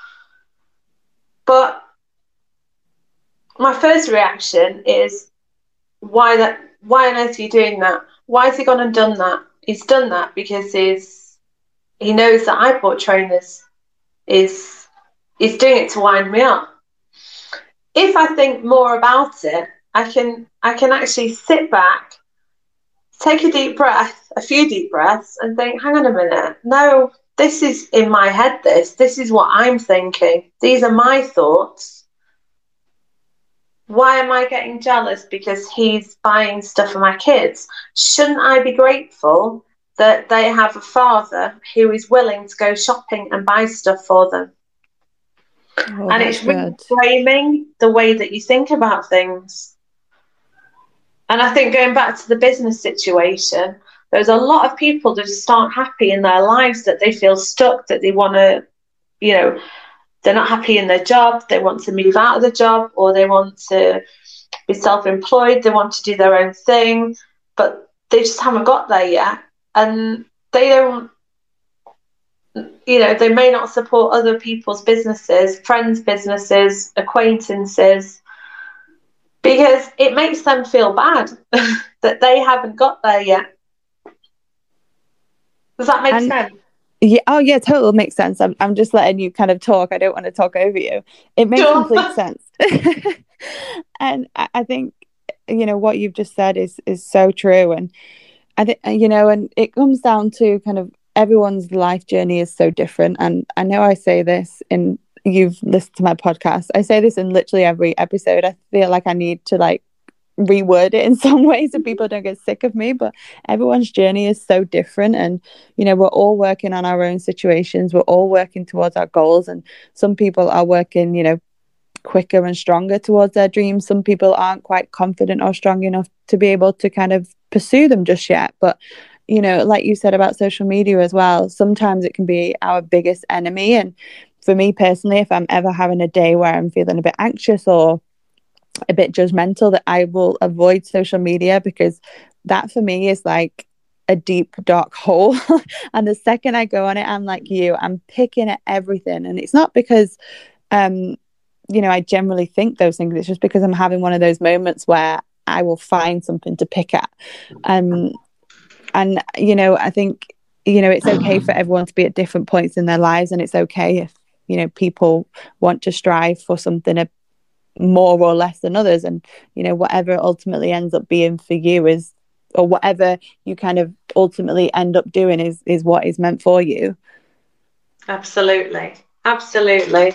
S2: But my first reaction is, why that? Why on earth are you doing that? Why has he gone and done that? He's done that because he's he knows that I bought trainers. Is he's doing it to wind me up. If I think more about it, I can I can actually sit back, take a deep breath, a few deep breaths, and think, hang on a minute, no, this is in my head, this, this is what I'm thinking. These are my thoughts. Why am I getting jealous because he's buying stuff for my kids? Shouldn't I be grateful that they have a father who is willing to go shopping and buy stuff for them?
S1: oh,
S2: and
S1: that's
S2: it's
S1: good.
S2: reframing the way that you think about things. And I think going back to the business situation, there's a lot of people that just aren't happy in their lives, that they feel stuck, that they want to, you know, they're not happy in their job, they want to move out of the job, or they want to be self-employed, they want to do their own thing, but they just haven't got there yet. And they don't, you know, they may not support other people's businesses, friends' businesses, acquaintances, because it makes them feel bad that they haven't got there yet. Does that make
S1: and,
S2: sense?
S1: Yeah. Oh, yeah. Totally makes sense. I'm. I'm just letting you kind of talk. I don't want to talk over you. It makes
S2: Sure.
S1: complete sense. And I, I think, you know, what you've just said is is so true. And I think, you know, and it comes down to kind of everyone's life journey is so different. And I know I say this in you've listened to my podcast, I say this in literally every episode. I feel like I need to like reword it in some ways so people don't get sick of me, but everyone's journey is so different, and you know, we're all working on our own situations, we're all working towards our goals, and some people are working, you know, quicker and stronger towards their dreams. Some people aren't quite confident or strong enough to be able to kind of pursue them just yet. But you know, like you said about social media as well, sometimes it can be our biggest enemy. And for me personally, if I'm ever having a day where I'm feeling a bit anxious or a bit judgmental, that I will avoid social media, because that for me is like a deep dark hole. And the second I go on it, I'm like you, I'm picking at everything. And it's not because um you know, I generally think those things, it's just because I'm having one of those moments where I will find something to pick at. um and you know, I think, you know, it's okay for everyone to be at different points in their lives, and it's okay if, you know, people want to strive for something a more or less than others, and you know, whatever it ultimately ends up being for you is, or whatever you kind of ultimately end up doing is is what is meant for you.
S2: Absolutely, absolutely.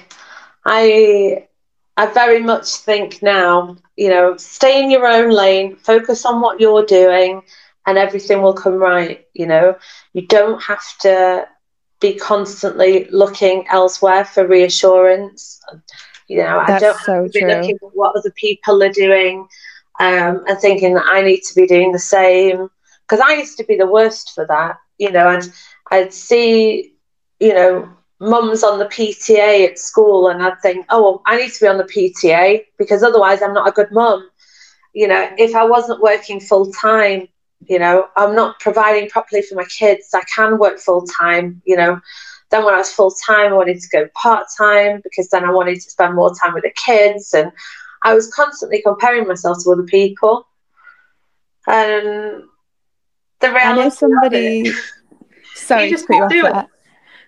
S2: I I very much think now, you know, stay in your own lane, focus on what you're doing, and everything will come right. You know, you don't have to be constantly looking elsewhere for reassurance. You know,
S1: That's
S2: I don't have
S1: so
S2: to be
S1: true.
S2: looking at what other people are doing um, and thinking that I need to be doing the same. Because I used to be the worst for that. You know, I'd, I'd see, you know, mums on the P T A at school, and I'd think, oh, well, I need to be on the P T A because otherwise I'm not a good mum. You know, if I wasn't working full time, you know, I'm not providing properly for my kids, I can work full time, you know. Then when I was full time, I wanted to go part time because then I wanted to spend more time with the kids, and I was constantly comparing myself to other people. And the reality
S1: I know somebody.
S2: of it,
S1: Sorry
S2: you
S1: to
S2: just
S1: put you
S2: can't
S1: off
S2: do it.
S1: there.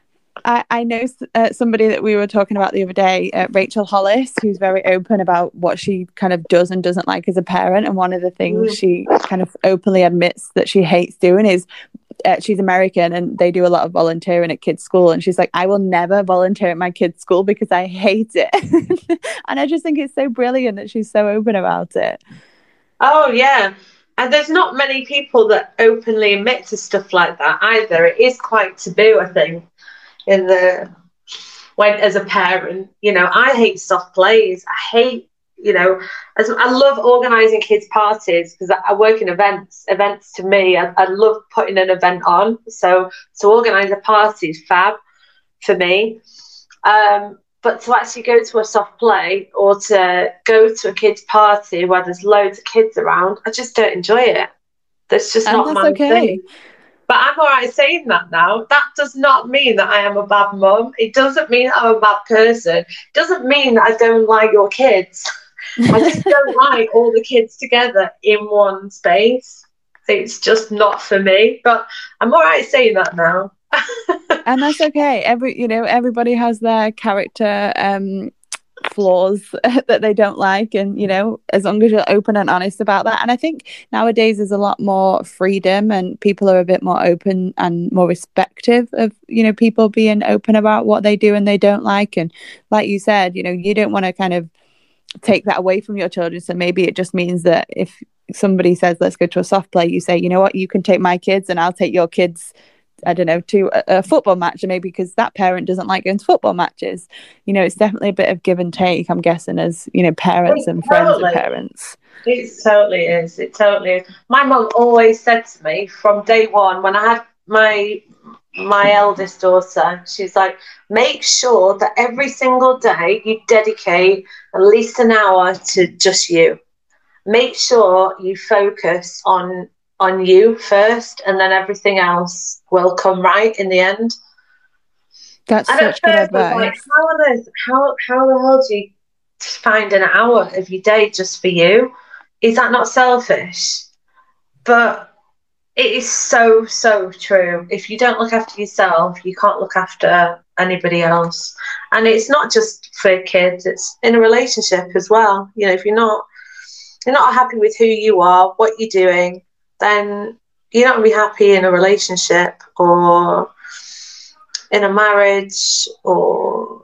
S1: I, I know uh, somebody that we were talking about the other day, uh, Rachel Hollis, who's very open about what she kind of does and doesn't like as a parent. And one of the things
S2: Mm.
S1: she kind of openly admits that she hates doing is uh, she's American, and they do a lot of volunteering at kids' school. And she's like, I will never volunteer at my kids' school because I hate it. And I just think it's so brilliant that she's so open about it.
S2: Oh, yeah. And there's not many people that openly admit to stuff like that either. It is quite taboo, I think, in the when as a parent. You know, I hate soft plays. I hate, you know, as I love organising kids' parties because I, I work in events. Events to me, I, I love putting an event on. So to organise a party is fab for me. Um, but to actually go to a soft play or to go to a kids' party where there's loads of kids around, I just don't enjoy it. That's just
S1: And
S2: not
S1: that's
S2: my
S1: okay.
S2: thing. But I'm all right saying that now. That does not mean that I am a bad mum. It doesn't mean I'm a bad person. It doesn't mean that I don't like your kids. I just don't like all the kids together in one space. It's just not for me. But I'm all right saying that now.
S1: And that's okay. Every, you know, everybody has their character um flaws that they don't like, and you know, as long as you're open and honest about that. And I think nowadays there's a lot more freedom, and people are a bit more open and more respective of, you know, people being open about what they do and they don't like. And like you said, you know, you don't want to kind of take that away from your children, so maybe it just means that if somebody says let's go to a soft play, you say, you know what, you can take my kids and I'll take your kids, I don't know, to a, a football match, and maybe because that parent doesn't like going to football matches. You know, it's definitely a bit of give and take, I'm guessing, as, you know, parents and friends of parents.
S2: It totally is. It totally is. My mum always said to me from day one when I had my my eldest daughter, she's like, make sure that every single day you dedicate at least an hour to just you. Make sure you focus on on you first, and then everything else will come right in the end.
S1: That's
S2: and
S1: such good advice.
S2: Like, how on earth, how how the hell do you find an hour of your day just for you? Is that not selfish? But it is so, so true. If you don't look after yourself, you can't look after anybody else. And it's not just for kids, it's in a relationship as well. You know, if you're not you're not happy with who you are, what you're doing, then you're not going to be happy in a relationship or in a marriage or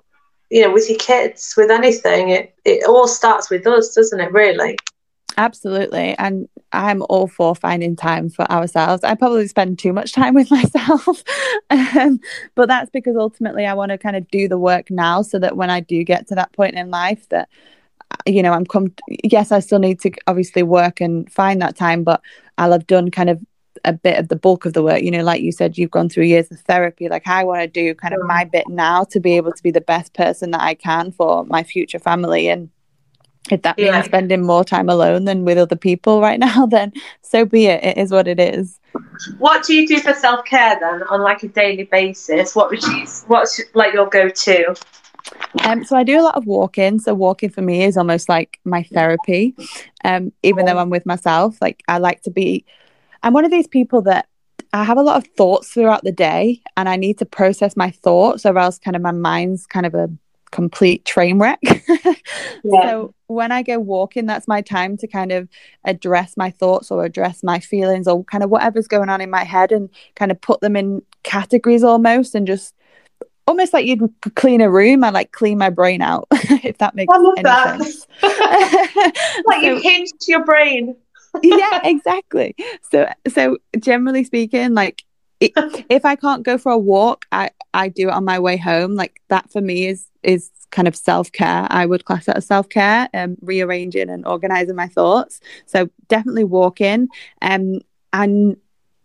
S2: you know, with your kids, with anything, it, it all starts with us, doesn't it, really?
S1: Absolutely. And I'm all for finding time for ourselves. I probably spend too much time with myself. um, but that's because ultimately I want to kind of do the work now so that when I do get to that point in life that, you know, I'm com- yes, I still need to obviously work and find that time, but I'll have done kind of a bit of the bulk of the work. You know, like you said, you've gone through years of therapy. Like I want to do kind of my bit now to be able to be the best person that I can for my future family. And if that means yeah. spending more time alone than with other people right now, then so be it. It is what it is.
S2: What do you do for self-care then on like a daily basis? What would you, what's like your go-to?
S1: Um, so I do a lot of walking. So walking for me is almost like my therapy. Um, even though I'm with myself, like I like to be, I'm one of these people that I have a lot of thoughts throughout the day and I need to process my thoughts or else kind of my mind's kind of a complete train wreck. yeah. So when I go walking, that's my time to kind of address my thoughts or address my feelings or kind of whatever's going on in my head and kind of put them in categories almost and just almost like you'd clean a room. I like clean my brain out, if that makes
S2: I love
S1: any
S2: that.
S1: sense.
S2: Like so, you've hinged your brain.
S1: yeah, exactly. So, so generally speaking, like it, if I can't go for a walk, I, I do it on my way home. Like that for me is is kind of self-care. I would class it as self-care, um, rearranging and organizing my thoughts. So definitely walking. Um, and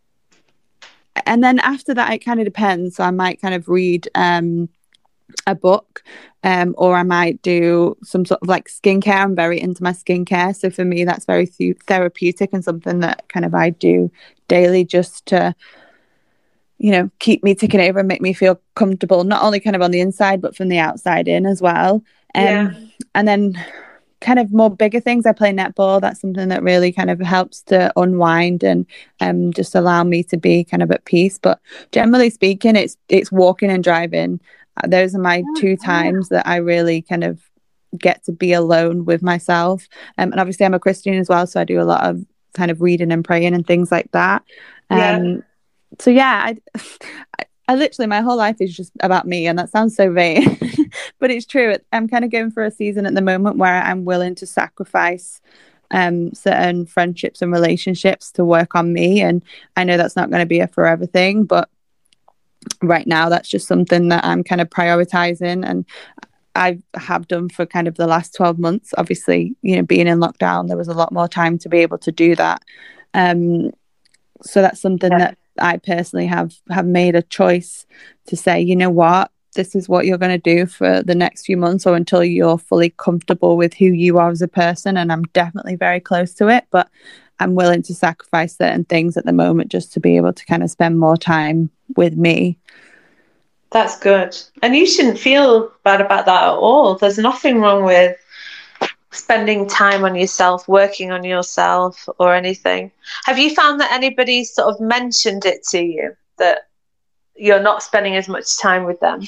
S1: and then after that, it kind of depends. So I might kind of read um, a book um, or I might do some sort of like skincare. I'm very into my skincare. So for me, that's very th- therapeutic and something that kind of I do daily just to, you know, keep me ticking over and make me feel comfortable, not only kind of on the inside, but from the outside in as well. Um, yeah. And then kind of more bigger things, I play netball. That's something that really kind of helps to unwind and um, just allow me to be kind of at peace. But generally speaking, it's it's walking and driving. Those are my two times that I really kind of get to be alone with myself. Um, and obviously I'm a Christian as well, so I do a lot of kind of reading and praying and things like that. Um, yeah. So yeah, I, I, I literally, my whole life is just about me, and that sounds so vain, but it's true. I'm kind of going for a season at the moment where I'm willing to sacrifice um, certain friendships and relationships to work on me. And I know that's not going to be a forever thing, but right now that's just something that I'm kind of prioritizing, and I have done for kind of the last twelve months. Obviously, you know, being in lockdown, there was a lot more time to be able to do that. Um, so that's something yeah. that I personally have have made a choice to say, you know what, this is what you're going to do for the next few months or until you're fully comfortable with who you are as a person. And I'm definitely very close to it, but I'm willing to sacrifice certain things at the moment just to be able to kind of spend more time with me.
S2: That's good. And you shouldn't feel bad about that at all. There's nothing wrong with spending time on yourself, working on yourself or anything. Have you found that anybody sort of mentioned it to you, that you're not spending as much time with them?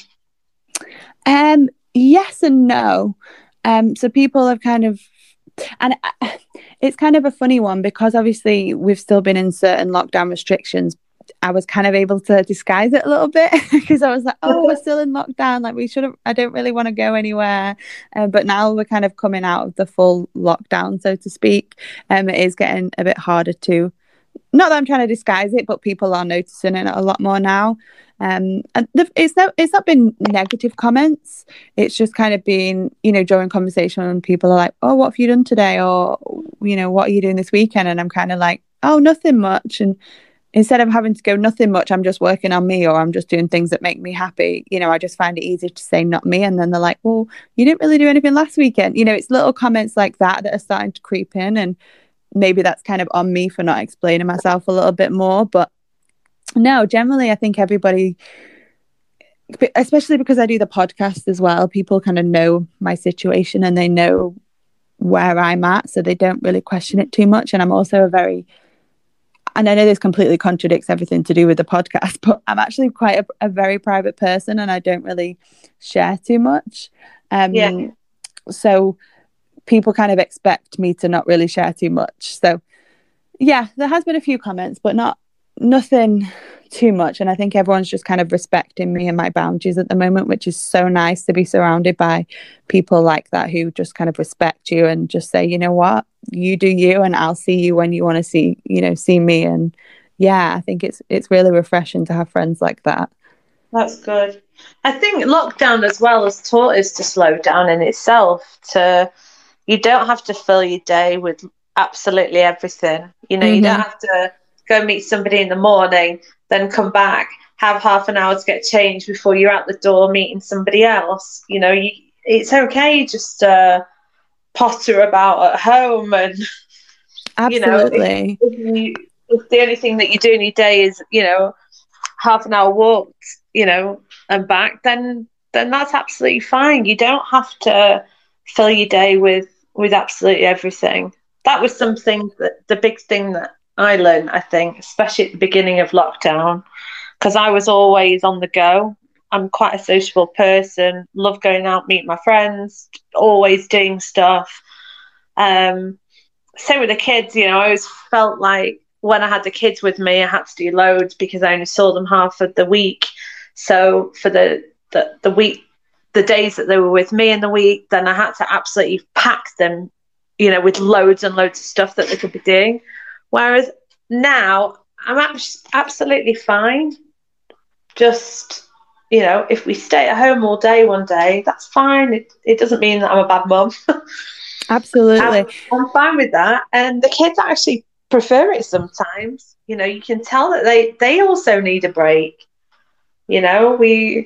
S1: Um, yes and no. Um, so people have kind of, and it's kind of a funny one because obviously we've still been in certain lockdown restrictions. I was kind of able to disguise it a little bit because I was like, oh, we're still in lockdown. Like we shouldn't, I don't really want to go anywhere. Uh, but now we're kind of coming out of the full lockdown, so to speak. Um, it is getting a bit harder to, not that I'm trying to disguise it, but people are noticing it a lot more now. Um, and the, it's not, it's not been negative comments. It's just kind of been, you know, during conversation when people are like, oh, what have you done today? Or, you know, what are you doing this weekend? And I'm kind of like, oh, nothing much. And instead of having to go nothing much, I'm just working on me or I'm just doing things that make me happy. You know, I just find it easier to say not me. And then they're like, well, you didn't really do anything last weekend. You know, it's little comments like that that are starting to creep in. And maybe that's kind of on me for not explaining myself a little bit more. But no, generally, I think everybody, especially because I do the podcast as well, people kind of know my situation and they know where I'm at. So they don't really question it too much. And I'm also a very, and I know this completely contradicts everything to do with the podcast, but I'm actually quite a, a very private person and I don't really share too much. Um, yeah. So people kind of expect me to not really share too much. So yeah, there has been a few comments, but not nothing too much. And I think everyone's just kind of respecting me and my boundaries at the moment, which is so nice to be surrounded by people like that who just kind of respect you and just say, you know what, you do you, and I'll see you when you want to see, you know, see me. And yeah, I think it's it's really refreshing to have friends like that.
S2: That's good. I think lockdown as well has taught us to slow down in itself. To you don't have to fill your day with absolutely everything. You know, mm-hmm. you don't have to go meet somebody in the morning, then come back, have half an hour to get changed before you're out the door meeting somebody else. You know, you, it's okay just to potter about at home and,
S1: absolutely.
S2: You know, if, if, you, if the only thing that you do in your day is, you know, half an hour walk, you know, and back, then then that's absolutely fine. You don't have to fill your day with with absolutely everything. That was something that the big thing that I learned, I think, especially at the beginning of lockdown, because I was always on the go. I'm quite a sociable person, love going out, meet my friends, always doing stuff. Um, same with the kids, you know, I always felt like when I had the kids with me, I had to do loads because I only saw them half of the week. So for the, the, the week, the days that they were with me in the week, then I had to absolutely pack them, you know, with loads and loads of stuff that they could be doing. Whereas now I'm ab- absolutely fine. Just, you know, if we stay at home all day one day, that's fine. It, it doesn't mean that I'm a bad mum.
S1: Absolutely.
S2: I'm, I'm fine with that. And the kids actually prefer it sometimes. You know, you can tell that they, they also need a break. You know, we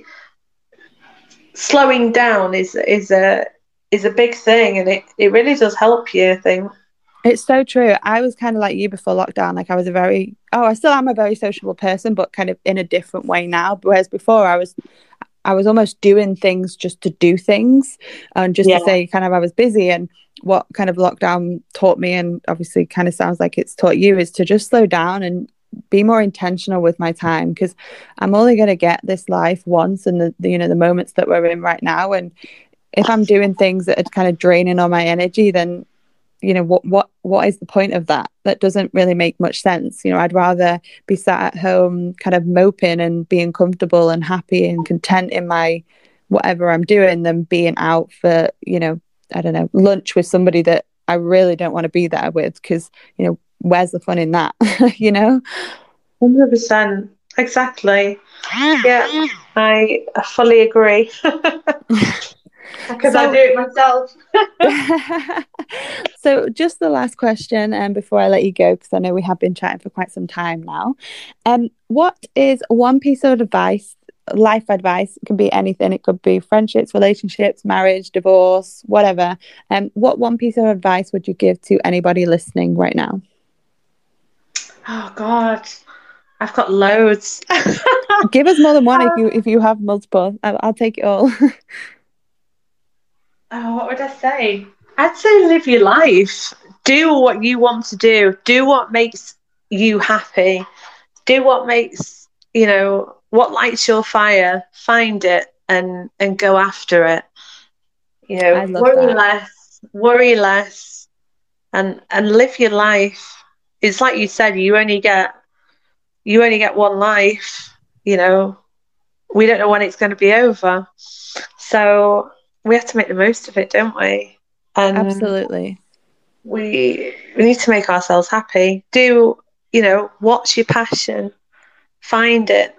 S2: slowing down is is a is a big thing, and it, it really does help you, I think.
S1: It's so true. I was kind of like you before lockdown. Like I was a very, oh, I still am a very sociable person, but kind of in a different way now. Whereas before I was, I was almost doing things just to do things and just yeah. to say kind of I was busy. And what kind of lockdown taught me, and obviously kind of sounds like it's taught you, is to just slow down and be more intentional with my time, because I'm only going to get this life once, and the, the you know the moments that we're in right now. And if I'm doing things that are kind of draining all my energy, then you know what what what is the point of that? That doesn't really make much sense. You know, I'd rather be sat at home kind of moping and being comfortable and happy and content in my whatever I'm doing than being out for, you know, I don't know, lunch with somebody that I really don't want to be there with, because, you know, where's the fun in that? You know?
S2: one hundred percent. Exactly. Yeah, I fully agree. Because so, I do it myself.
S1: So just the last question, and um, before I let you go, because I know we have been chatting for quite some time now. Um, what is one piece of advice, life advice, it can be anything, it could be friendships, relationships, marriage, divorce, whatever. Um, what one piece of advice would you give to anybody listening right now?
S2: Oh God, I've got loads.
S1: Give us more than one. um, if you if you have multiple. I'll, I'll take it all.
S2: Oh, what would I say? I'd say live your life. Do what you want to do. Do what makes you happy. Do what makes, you know, what lights your fire. Find it and and go after it. You know, worry that. less, worry less, and and live your life. It's like you said, you only get you only get one life. You know, we don't know when it's going to be over, so we have to make the most of it, don't we? And
S1: absolutely.
S2: We we need to make ourselves happy. Do, you know, what's your passion? Find it.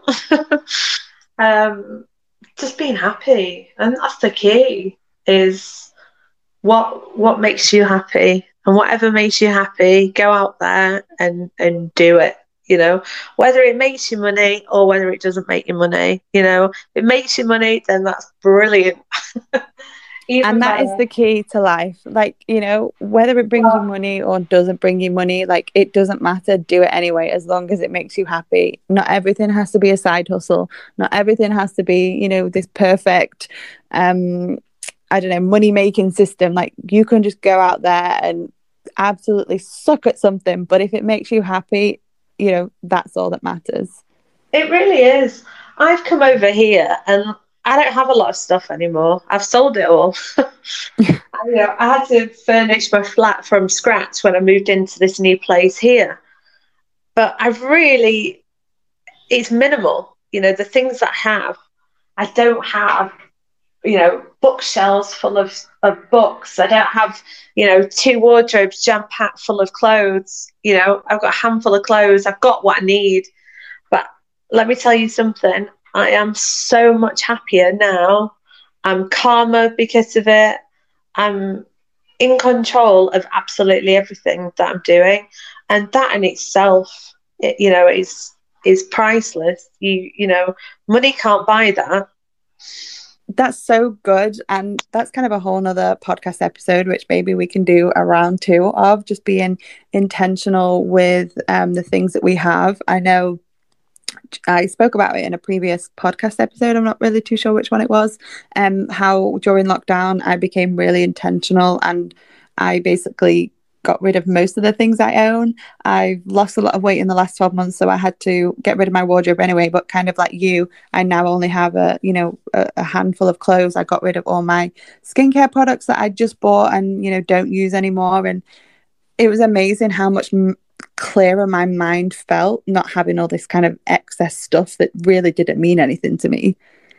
S2: um, just being happy, and that's the key. Is what what makes you happy, and whatever makes you happy, go out there and and do it. You know, whether it makes you money or whether it doesn't make you money. You know, if it makes you money, then that's brilliant.
S1: And that better. Is the key to life. Like, you know, whether it brings yeah. you money or doesn't bring you money, like, it doesn't matter. Do it anyway, as long as it makes you happy. Not everything has to be a side hustle. Not everything has to be, you know, this perfect, um, I don't know, money making system. Like, you can just go out there and absolutely suck at something. But if it makes you happy, you know, that's all that matters.
S2: It really is. I've come over here and I don't have a lot of stuff anymore. I've sold it all. I, you know, I had to furnish my flat from scratch when I moved into this new place here. But I've really, it's minimal. You know, the things that I have, I don't have, you know, bookshelves full of, of books. I don't have, you know, two wardrobes jam-packed full of clothes. You know, I've got a handful of clothes. I've got what I need. But let me tell you something. I am so much happier now. I'm calmer because of it. I'm in control of absolutely everything that I'm doing. And that in itself, it, you know, is is priceless. You you know, money can't buy that.
S1: That's so good. And that's kind of a whole nother podcast episode, which maybe we can do a round two of, just being intentional with um, the things that we have. I know I spoke about it in a previous podcast episode. I'm not really too sure which one it was. Um, how during lockdown I became really intentional, and I basically got rid of most of the things I own. I've lost a lot of weight in the last twelve months, so I had to get rid of my wardrobe anyway. But kind of like you, I now only have a you know a, a handful of clothes. I got rid of all my skincare products that I just bought and you know don't use anymore. And it was amazing how much m- clearer my mind felt not having all this kind of excess stuff that really didn't mean anything to me.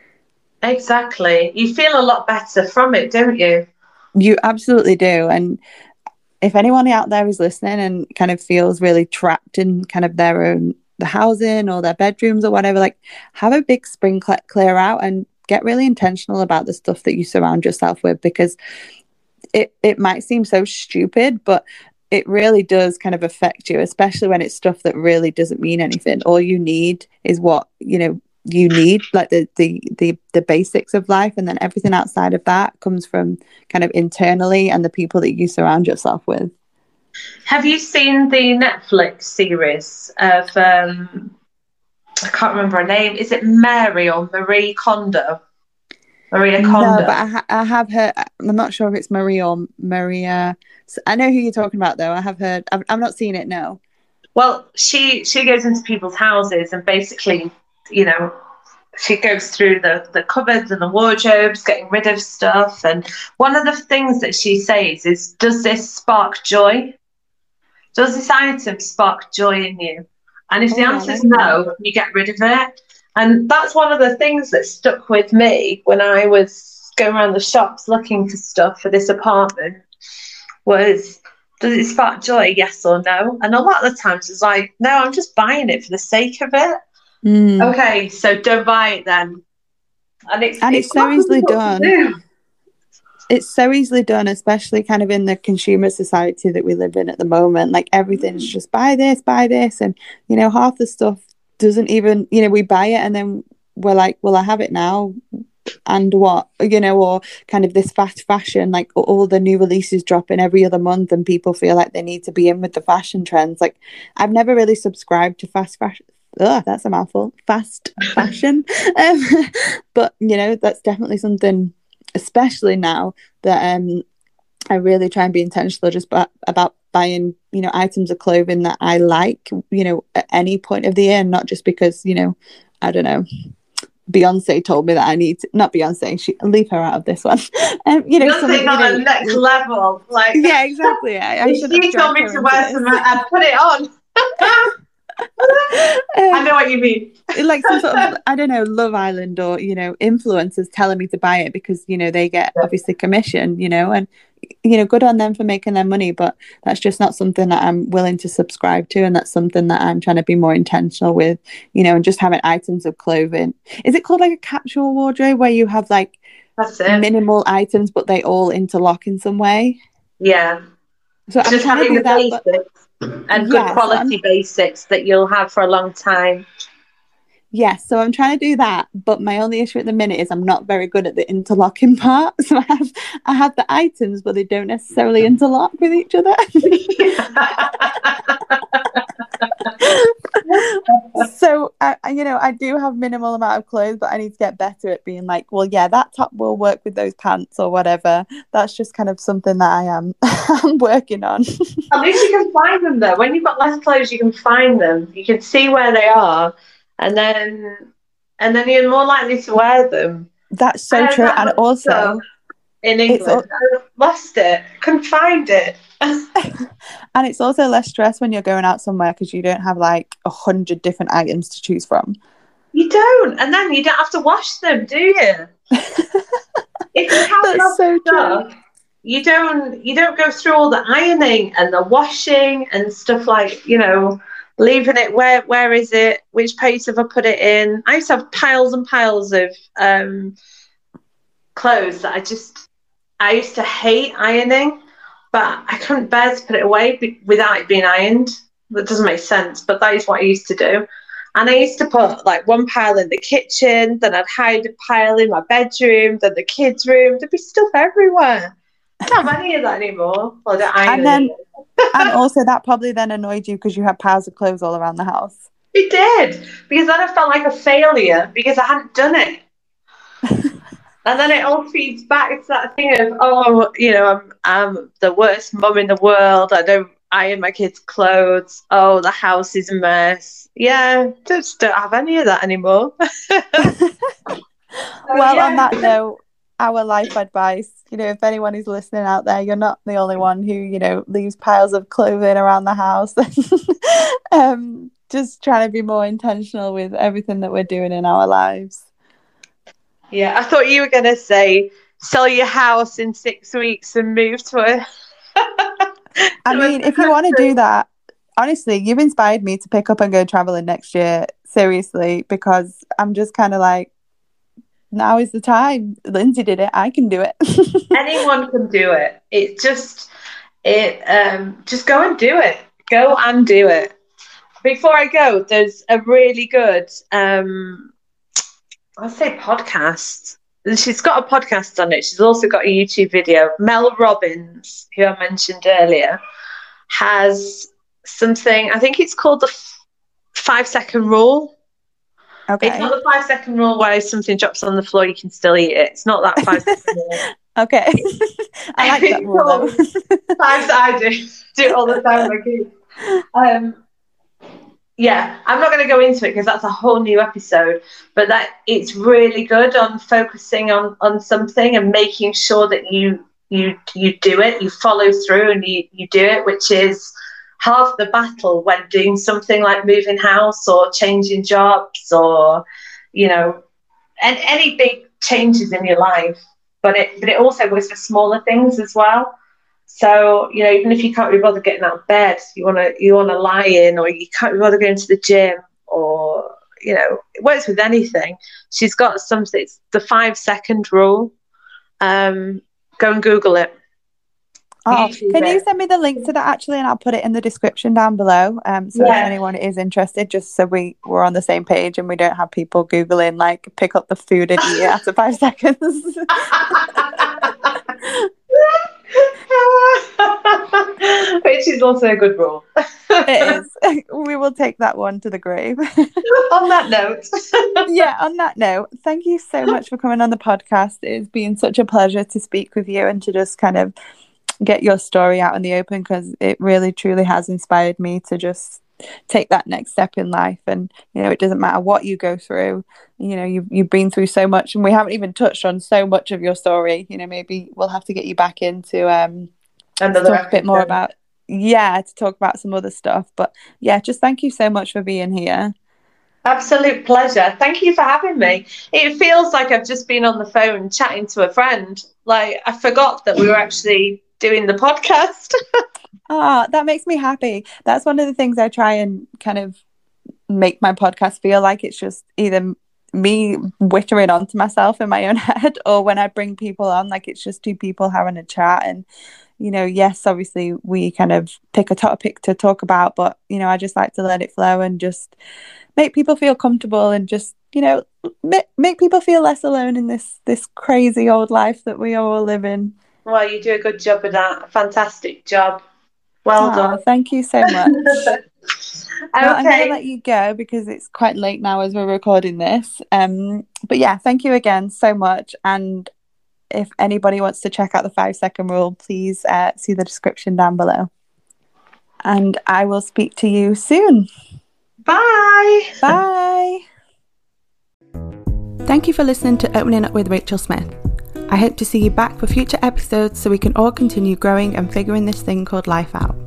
S2: Exactly. You feel a lot better from it, don't you?
S1: You absolutely do. And if anyone out there is listening and kind of feels really trapped in kind of their own the housing or their bedrooms or whatever, like have a big spring cl- clear out and get really intentional about the stuff that you surround yourself with, because it, it might seem so stupid, but it really does kind of affect you, especially when it's stuff that really doesn't mean anything. All you need is what, you know, you need, like the, the, the, the basics of life. And then everything outside of that comes from kind of internally and the people that you surround yourself with.
S2: Have you seen the Netflix series of, um, I can't remember her name. Is it Mary or Marie Kondo? Maria Kondo.
S1: No, but I, ha- I have heard, I'm not sure if it's Marie or Maria. I know who you're talking about, though. I have heard, I've, I've not seen it, no.
S2: Well, she she goes into people's houses and basically, you know, she goes through the, the cupboards and the wardrobes, getting rid of stuff. And one of the things that she says is, does this spark joy? Does this item spark joy in you? And if oh, the answer is no, you get rid of it. And that's one of the things that stuck with me when I was going around the shops looking for stuff for this apartment was, does it spark joy, yes or no? And a lot of the times it's like, no, I'm just buying it for the sake of it. Mm. Okay, so don't buy it then. And it's,
S1: and
S2: it's,
S1: it's so easily done. Do. It's so easily done, especially kind of in the consumer society that we live in at the moment. Like everything's mm. just buy this, buy this. And, you know, half the stuff doesn't even, you know, we buy it and then we're like, well, I have it now. And what, you know, or kind of this fast fashion, like all the new releases dropping every other month and people feel like they need to be in with the fashion trends. Like I've never really subscribed to fast fashion. Ugh, that's a mouthful. Fast fashion. um, but, you know, that's definitely something, especially now, that um, I really try and be intentional just b- about buying, you know, items of clothing that I like, you know, at any point of the year, not just because, you know, I don't know, Beyonce told me that I need to, not Beyonce, she leave her out of this one. Um, you know,
S2: Beyonce not at the next level. Like,
S1: yeah, exactly. I, I
S2: if she told me to wear some, I'd put it on. um, I know what you mean.
S1: Like some sort of, I don't know, Love Island or, you know, influencers telling me to buy it because, you know, they get yeah. obviously commission, you know, and, you know, good on them for making their money, but that's just not something that I'm willing to subscribe to. And that's something that I'm trying to be more intentional with, you know, and just having items of clothing. Is it called like a capsule wardrobe where you have like
S2: that's it.
S1: minimal items, but they all interlock in some way?
S2: Yeah.
S1: So
S2: just
S1: I'm
S2: having the
S1: that,
S2: basics but... and good yeah, quality so basics that you'll have for a long time.
S1: Yes, so I'm trying to do that, but my only issue at the minute is I'm not very good at the interlocking part. So I have I have the items, but they don't necessarily interlock with each other. So I, you know, I do have minimal amount of clothes, but I need to get better at being like, well, yeah, that top will work with those pants or whatever. That's just kind of something that I am I'm working on.
S2: At least you can find them though. When you've got less clothes, you can find them. You can see where they are. And then, and then you're more likely to wear them.
S1: That's so true. And also,
S2: in England, I lost it. Couldn't find it.
S1: And it's also less stress when you're going out somewhere because you don't have like a hundred different items to choose from.
S2: You don't, and then you don't have to wash them, do you? If you have
S1: That's
S2: lots
S1: so
S2: of stuff,
S1: true.
S2: you don't you don't go through all the ironing and the washing and stuff, like, you know, leaving it where where is it? Which place have I put it in? I used to have piles and piles of um, clothes that I just I used to hate ironing, but I couldn't bear to put it away be- without it being ironed. That doesn't make sense, but that is what I used to do. And I used to put like one pile in the kitchen, then I'd hide a pile in my bedroom, then the kids' room. There'd be stuff everywhere. I don't have any of that anymore. Well, I don't iron
S1: And then,
S2: anymore.
S1: and also that probably then annoyed you because you had piles of clothes all around the house.
S2: It did, because then I felt like a failure because I hadn't done it. And then it all feeds back to that thing of, oh, you know, I'm I'm the worst mum in the world. I don't iron my kids' clothes. Oh, the house is a mess. Yeah, just don't have any of that anymore. So,
S1: Well,
S2: yeah.
S1: on that note, our life advice, you know, if anyone is listening out there, you're not the only one who, you know, leaves piles of clothing around the house. um, just trying to be more intentional with everything that we're doing in our lives.
S2: Yeah, I thought you were going to say sell your house in six weeks and move to a.
S1: I mean, if you want to do that, honestly, you've inspired me to pick up and go traveling next year. Seriously, because I'm just kind of like, now is the time. Lindsay did it. I can do it.
S2: Anyone can do it. It just, it, um, just go and do it. Go and do it. Before I go, there's a really good, um, I'll say podcast. She's got a podcast on it. She's also got a YouTube video. Mel Robbins, who I mentioned earlier, has something, I think it's called the f- five second rule.
S1: Okay.
S2: It's not the five second rule where if something drops on the floor, you can still eat it. It's not that five second rule.
S1: Okay. I like that rule though.
S2: Five I do. Do it all the time with my kids. Um, yeah, I'm not going to go into it because that's a whole new episode, but that it's really good on focusing on, on something and making sure that you you you do it, you follow through and you, you do it, which is half the battle when doing something like moving house or changing jobs or, you know, and any big changes in your life. But it but it also goes for smaller things as well. So, you know, even if you can't be bothered getting out of bed, you want to you want to lie in, or you can't be bothered going to the gym, or, you know, it works with anything. She's got something, it's the five second rule. Um, go and Google it.
S1: Oh,
S2: YouTube
S1: can
S2: it.
S1: you send me the link to that actually, and I'll put it in the description down below. Um, so
S2: Yeah.
S1: if anyone is interested, just so we we're on the same page and we don't have people googling like pick up the food and eat it after five seconds.
S2: Which is also a good rule.
S1: It is. We will take that one to the grave.
S2: On that note.
S1: Yeah, on that note, thank you so much for coming on the podcast. It's been such a pleasure to speak with you and to just kind of get your story out in the open, because it really truly has inspired me to just take that next step in life. And, you know, it doesn't matter what you go through, you know, you've, you've been through so much, and we haven't even touched on so much of your story. You know, maybe we'll have to get you back into um to talk a bit more about yeah to talk about some other stuff. But yeah, just thank you so much for being here.
S2: Absolute pleasure. Thank you for having me. It feels like I've just been on the phone chatting to a friend. Like, I forgot that we were actually doing the podcast.
S1: Ah, that makes me happy. That's one of the things I try and kind of make my podcast feel like. It's just either me whittering onto myself in my own head, or when I bring people on, like it's just two people having a chat. And, you know, yes, obviously we kind of pick a topic to talk about, but, you know, I just like to let it flow and just make people feel comfortable and just, you know, make, make people feel less alone in this this crazy old life that we all live in.
S2: Well, you do a good job of that. Fantastic job. Well
S1: Oh,
S2: done.
S1: thank you so much.
S2: Okay.
S1: Well, I'm going to let you go because it's quite late now as we're recording this. Um, but yeah, thank you again so much. And if anybody wants to check out the five second rule, please uh, see the description down below. And I will speak to you soon.
S2: Bye.
S1: Bye. Thank you for listening to Opening Up with Rachel Smith. I hope to see you back for future episodes so we can all continue growing and figuring this thing called life out.